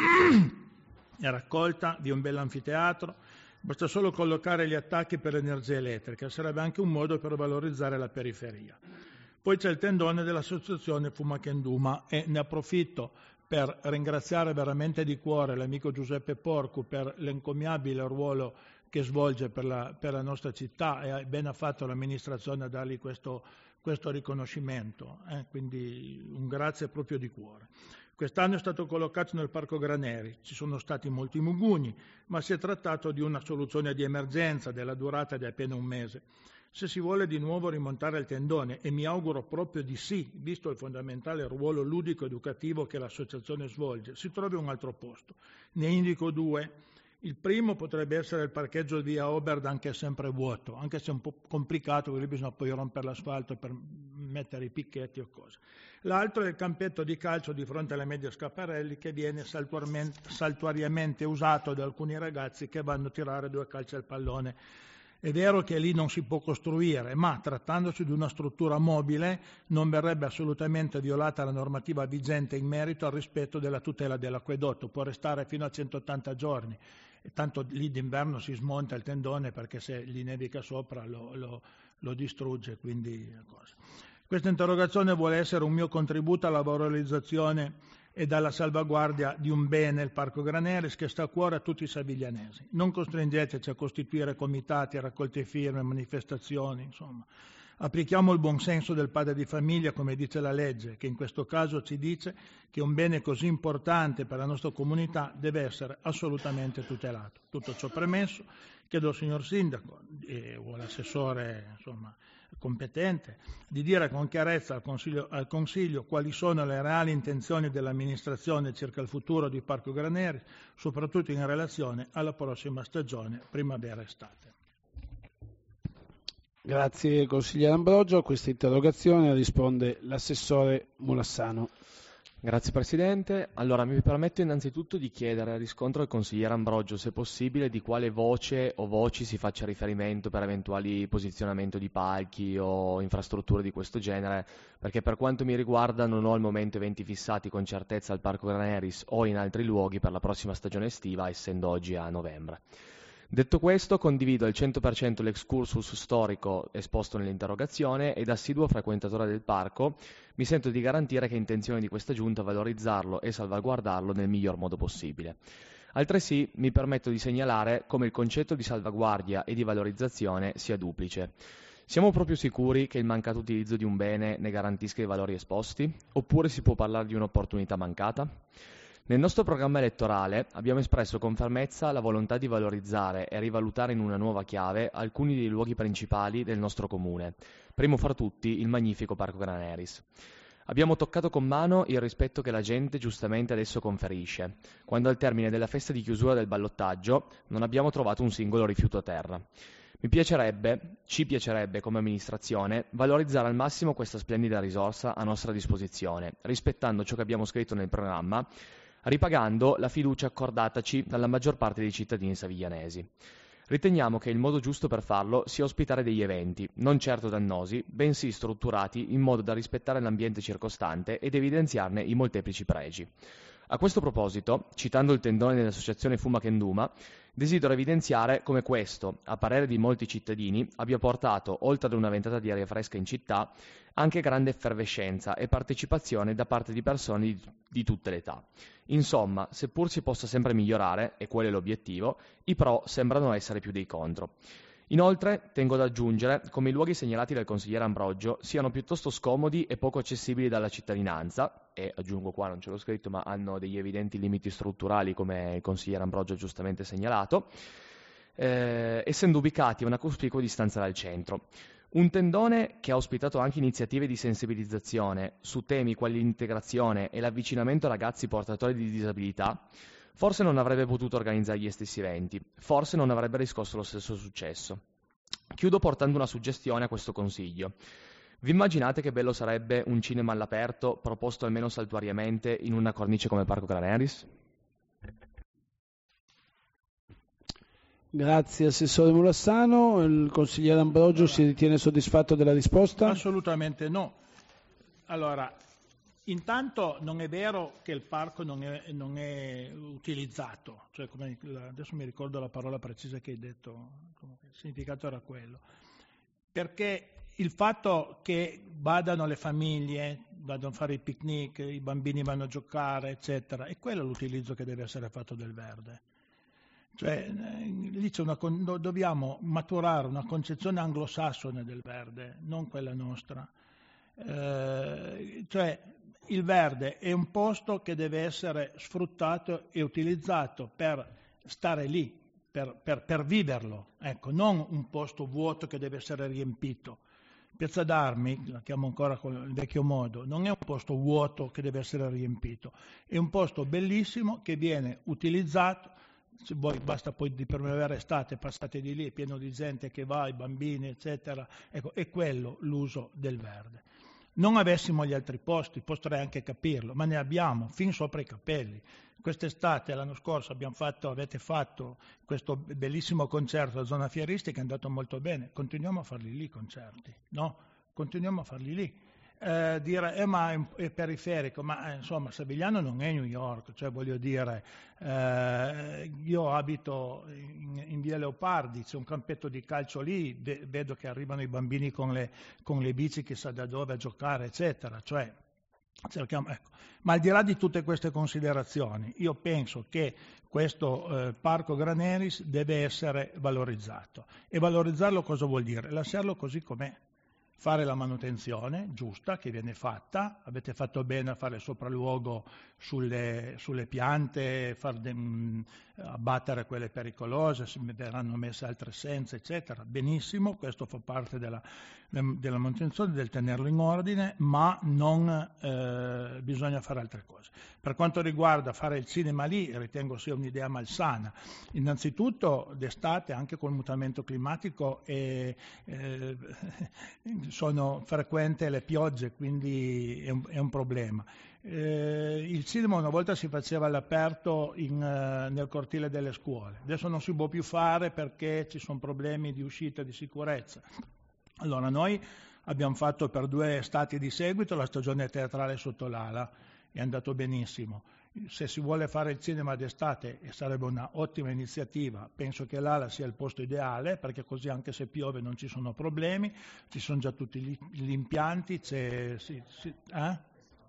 è raccolta di un bel anfiteatro, basta solo collocare gli attacchi per l'energia elettrica, sarebbe anche un modo per valorizzare la periferia. Poi c'è il tendone dell'associazione Fumakenduma e ne approfitto per ringraziare veramente di cuore l'amico Giuseppe Porcu per l'encomiabile ruolo che svolge per la, per la nostra città e ben ha fatto l'amministrazione a dargli questo, questo riconoscimento, eh? Quindi un grazie proprio di cuore. Quest'anno è stato collocato nel Parco Graneri, ci sono stati molti mugugni, ma si è trattato di una soluzione di emergenza della durata di appena un mese. Se si vuole di nuovo rimontare il tendone, e mi auguro proprio di sì, visto il fondamentale ruolo ludico-educativo che l'associazione svolge, si trovi un altro posto. Ne indico due. Il primo potrebbe essere il parcheggio di via Oberdan, che è sempre vuoto, anche se è un po' complicato, perché bisogna poi rompere l'asfalto per mettere i picchetti o cose. L'altro è il campetto di calcio di fronte alle medie Scaparelli, che viene saltuariamente usato da alcuni ragazzi che vanno a tirare due calci al pallone. È vero che lì non si può costruire, ma trattandosi di una struttura mobile non verrebbe assolutamente violata la normativa vigente in merito al rispetto della tutela dell'acquedotto, può restare fino a centottanta giorni. E tanto lì d'inverno si smonta il tendone perché se gli nevica sopra lo, lo, lo distrugge, quindi cosa. Questa interrogazione vuole essere un mio contributo alla valorizzazione e dalla salvaguardia di un bene, il Parco Graneris, che sta a cuore a tutti i saviglianesi. Non costringeteci a costituire comitati, raccolte firme, manifestazioni, insomma. Applichiamo il buonsenso del padre di famiglia, come dice la legge, che in questo caso ci dice che un bene così importante per la nostra comunità deve essere assolutamente tutelato. Tutto ciò premesso, chiedo al signor Sindaco eh, o all'assessore insomma, competente di dire con chiarezza al Consiglio, al Consiglio quali sono le reali intenzioni dell'amministrazione circa il futuro di Parco Graneri, soprattutto in relazione alla prossima stagione primavera-estate. Grazie consigliere Ambrogio. A questa interrogazione risponde l'assessore Mulassano. Grazie Presidente. Allora mi permetto innanzitutto di chiedere riscontro al consigliere Ambrogio, se possibile, di quale voce o voci si faccia riferimento per eventuali posizionamento di palchi o infrastrutture di questo genere, perché per quanto mi riguarda non ho al momento eventi fissati con certezza al Parco Graneris o in altri luoghi per la prossima stagione estiva, essendo oggi a novembre. Detto questo, condivido al cento per cento l'excursus storico esposto nell'interrogazione e da assiduo frequentatore del parco mi sento di garantire che è intenzione di questa Giunta valorizzarlo e salvaguardarlo nel miglior modo possibile. Altresì mi permetto di segnalare come il concetto di salvaguardia e di valorizzazione sia duplice. Siamo proprio sicuri che il mancato utilizzo di un bene ne garantisca i valori esposti? Oppure si può parlare di un'opportunità mancata? Nel nostro programma elettorale abbiamo espresso con fermezza la volontà di valorizzare e rivalutare in una nuova chiave alcuni dei luoghi principali del nostro comune, primo fra tutti il magnifico Parco Graneris. Abbiamo toccato con mano il rispetto che la gente giustamente adesso conferisce, quando al termine della festa di chiusura del ballottaggio non abbiamo trovato un singolo rifiuto a terra. Mi piacerebbe, ci piacerebbe come amministrazione, valorizzare al massimo questa splendida risorsa a nostra disposizione, rispettando ciò che abbiamo scritto nel programma, ripagando la fiducia accordataci dalla maggior parte dei cittadini saviglianesi. Riteniamo che il modo giusto per farlo sia ospitare degli eventi, non certo dannosi, bensì strutturati in modo da rispettare l'ambiente circostante ed evidenziarne i molteplici pregi. A questo proposito, citando il tendone dell'associazione Fuma Kenduma, desidero evidenziare come questo, a parere di molti cittadini, abbia portato, oltre ad una ventata di aria fresca in città, anche grande effervescenza e partecipazione da parte di persone di, di tutte le età. Insomma, seppur si possa sempre migliorare, e quello è l'obiettivo, i pro sembrano essere più dei contro. Inoltre, tengo ad aggiungere come i luoghi segnalati dal consigliere Ambrogio siano piuttosto scomodi e poco accessibili dalla cittadinanza, e aggiungo qua, non ce l'ho scritto, ma hanno degli evidenti limiti strutturali, come il consigliere Ambrogio ha giustamente segnalato, eh, essendo ubicati a una cospicua distanza dal centro. Un tendone che ha ospitato anche iniziative di sensibilizzazione su temi quali l'integrazione e l'avvicinamento a ragazzi portatori di disabilità, forse non avrebbe potuto organizzare gli stessi eventi, forse non avrebbe riscosso lo stesso successo. Chiudo portando una suggestione a questo Consiglio. Vi immaginate che bello sarebbe un cinema all'aperto, proposto almeno saltuariamente in una cornice come Parco Graneris? Grazie Assessore Mulassano. Il consigliere Ambrogio si ritiene soddisfatto della risposta? Assolutamente no. Allora, intanto non è vero che il parco non è, non è utilizzato, cioè come, adesso mi ricordo la parola precisa che hai detto, il significato era quello, perché il fatto che vadano le famiglie, vadano a fare i picnic, i bambini vanno a giocare, eccetera, è quello l'utilizzo che deve essere fatto del verde. Cioè, lì c'è una, dobbiamo maturare una concezione anglosassone del verde, non quella nostra. Eh, cioè, il verde è un posto che deve essere sfruttato e utilizzato per stare lì, per, per, per viverlo, ecco, non un posto vuoto che deve essere riempito. Piazza d'Armi, la chiamo ancora con il vecchio modo, non è un posto vuoto che deve essere riempito, è un posto bellissimo che viene utilizzato. Se voi basta poi di primavera estate, passate di lì, è pieno di gente che va, i bambini, eccetera. Ecco, è quello l'uso del verde. Non avessimo gli altri posti, potrei anche capirlo, ma ne abbiamo fin sopra i capelli. Quest'estate, l'anno scorso, abbiamo fatto, avete fatto questo bellissimo concerto alla zona fieristica, è andato molto bene. Continuiamo a farli lì i concerti, no? Continuiamo a farli lì. Eh, dire eh, ma è, è periferico, ma eh, insomma Savigliano non è New York, cioè voglio dire, eh, io abito in, in via Leopardi, c'è un campetto di calcio lì, ve, vedo che arrivano i bambini con le, con le bici chissà da dove a giocare, eccetera, cioè, cerchiamo, ecco. Ma al di là di tutte queste considerazioni, io penso che questo eh, Parco Graneris deve essere valorizzato. E valorizzarlo cosa vuol dire? Lasciarlo così com'è. Fare la manutenzione giusta che viene fatta, avete fatto bene a fare sopralluogo sulle, sulle piante, far de, mh, abbattere quelle pericolose, si verranno messe altre senza, eccetera. Benissimo, questo fa parte della, della manutenzione, del tenerlo in ordine, ma non eh, bisogna fare altre cose. Per quanto riguarda fare il cinema lì, ritengo sia un'idea malsana. Innanzitutto d'estate, anche col mutamento climatico, eh, eh, sono frequenti le piogge, quindi è un, è un problema. Eh, il cinema una volta si faceva all'aperto in, eh, nel cortile delle scuole, adesso non si può più fare perché ci sono problemi di uscita di sicurezza. Allora noi abbiamo fatto per due estati di seguito la stagione teatrale sotto l'ala, è andato benissimo. Se si vuole fare il cinema d'estate sarebbe una ottima iniziativa, penso che l'ala sia il posto ideale, perché così anche se piove non ci sono problemi, ci sono già tutti gli, gli impianti, c'è, sì, sì, eh?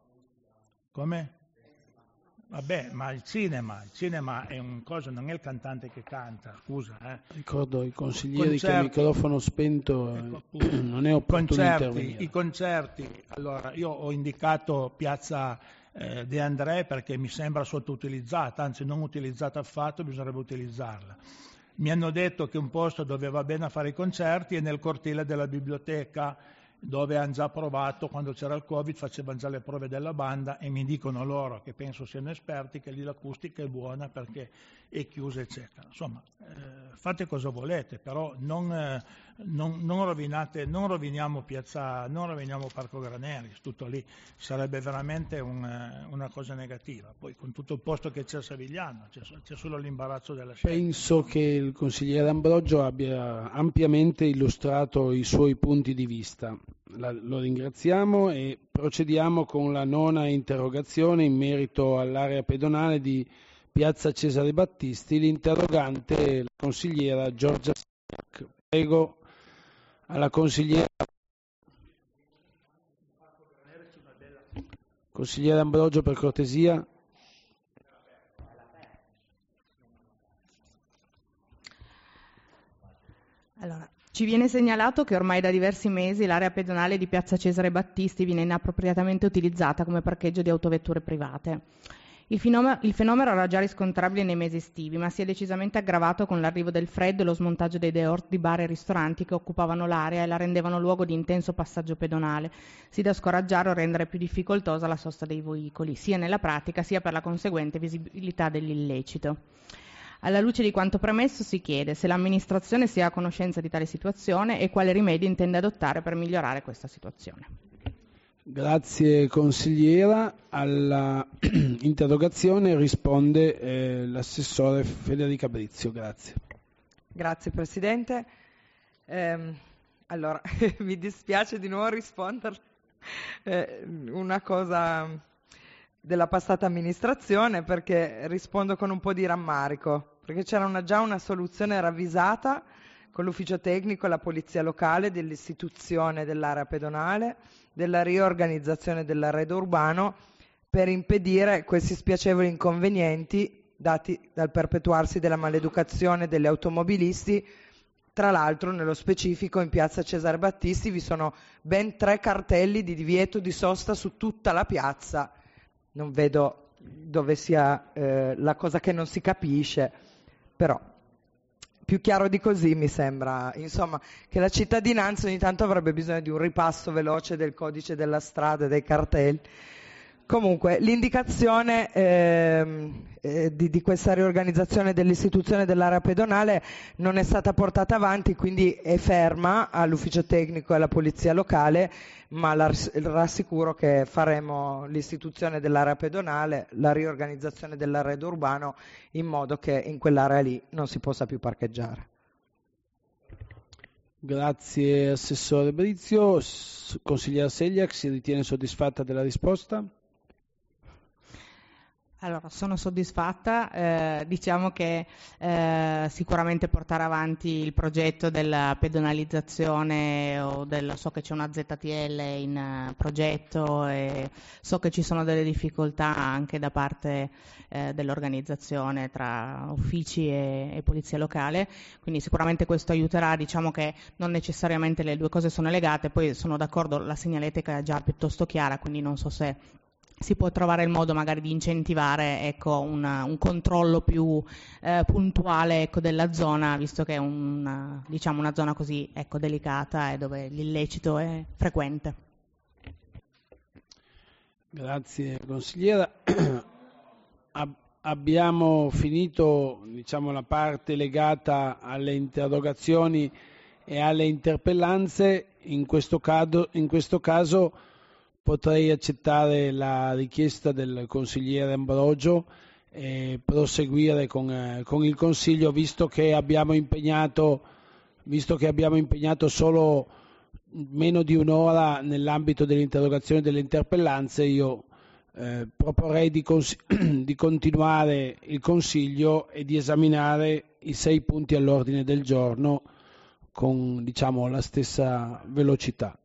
Come? Vabbè, ma il cinema, il cinema è un cosa, non è il cantante che canta, scusa. Eh. Ricordo i consiglieri Concerti, che a microfono spento ecco, non è opportuno concerti, intervenire. I concerti, allora io ho indicato Piazza eh, De André perché mi sembra sottoutilizzata, anzi non utilizzata affatto, bisognerebbe utilizzarla. Mi hanno detto che un posto dove va bene a fare i concerti è nel cortile della biblioteca, dove hanno già provato, quando c'era il Covid, facevano già le prove della banda e mi dicono loro, che penso siano esperti, che lì l'acustica è buona perché è chiusa, eccetera. Insomma, eh, fate cosa volete, però non, eh, non, non rovinate, non roviniamo Piazza, non roviniamo Parco Graneri, tutto lì sarebbe veramente un, una cosa negativa. Poi con tutto il posto che c'è a Savigliano, c'è, c'è solo l'imbarazzo della scelta. Penso che il consigliere Ambrogio abbia ampiamente illustrato i suoi punti di vista. La, lo ringraziamo e procediamo con la nona interrogazione in merito all'area pedonale di Piazza Cesare Battisti. L'interrogante è la consigliera Giorgia Siniak. Prego alla consigliera. Consigliere Ambrogio, per cortesia. Allora, ci viene segnalato che ormai da diversi mesi l'area pedonale di Piazza Cesare Battisti viene inappropriatamente utilizzata come parcheggio di autovetture private. Il fenomeno, il fenomeno era già riscontrabile nei mesi estivi, ma si è decisamente aggravato con l'arrivo del freddo e lo smontaggio dei dehors di bar e ristoranti che occupavano l'area e la rendevano luogo di intenso passaggio pedonale, sì da scoraggiare o rendere più difficoltosa la sosta dei veicoli, sia nella pratica sia per la conseguente visibilità dell'illecito. Alla luce di quanto premesso si chiede se l'amministrazione sia a conoscenza di tale situazione e quale rimedi intende adottare per migliorare questa situazione. Grazie consigliera. Alla interrogazione risponde eh, l'assessore Federica Brizio. Grazie. Grazie Presidente. Eh, allora, mi dispiace di nuovo rispondere eh, una cosa della passata amministrazione, perché rispondo con un po' di rammarico, perché c'era una, già una soluzione ravvisata con l'ufficio tecnico e la polizia locale dell'istituzione dell'area pedonale, della riorganizzazione dell'arredo urbano per impedire questi spiacevoli inconvenienti dati dal perpetuarsi della maleducazione degli automobilisti. Tra l'altro, nello specifico, in piazza Cesare Battisti vi sono ben tre cartelli di divieto di sosta su tutta la piazza. Non vedo dove sia eh, la cosa che non si capisce, però più chiaro di così mi sembra, insomma, che la cittadinanza ogni tanto avrebbe bisogno di un ripasso veloce del codice della strada e dei cartelli. Comunque, l'indicazione ehm, eh, di, di questa riorganizzazione dell'istituzione dell'area pedonale non è stata portata avanti, quindi è ferma all'ufficio tecnico e alla polizia locale, ma la rassicuro che faremo l'istituzione dell'area pedonale, la riorganizzazione dell'arredo urbano, in modo che in quell'area lì non si possa più parcheggiare. Grazie Assessore Brizio. Consigliera Seliak, si ritiene soddisfatta della risposta? Allora, sono soddisfatta, eh, diciamo che eh, sicuramente portare avanti il progetto della pedonalizzazione o del, so che c'è una Z T L in uh, progetto e so che ci sono delle difficoltà anche da parte eh, dell'organizzazione tra uffici e, e polizia locale, quindi sicuramente questo aiuterà, diciamo che non necessariamente le due cose sono legate, poi sono d'accordo, la segnaletica è già piuttosto chiara, quindi non so se si può trovare il modo magari di incentivare, ecco, una, un controllo più eh, puntuale, ecco, della zona, visto che è una, diciamo, una zona così, ecco, delicata e dove l'illecito è frequente. Grazie consigliera. Ab- abbiamo finito, diciamo, la parte legata alle interrogazioni e alle interpellanze. In questo caso, in questo caso potrei accettare la richiesta del consigliere Ambrogio e proseguire con, eh, con il Consiglio, visto che abbiamo impegnato, visto che abbiamo impegnato solo meno di un'ora nell'ambito delle interrogazioni e delle interpellanze. Io eh, proporrei di, cons- di continuare il Consiglio e di esaminare i sei punti all'ordine del giorno con, diciamo, la stessa velocità.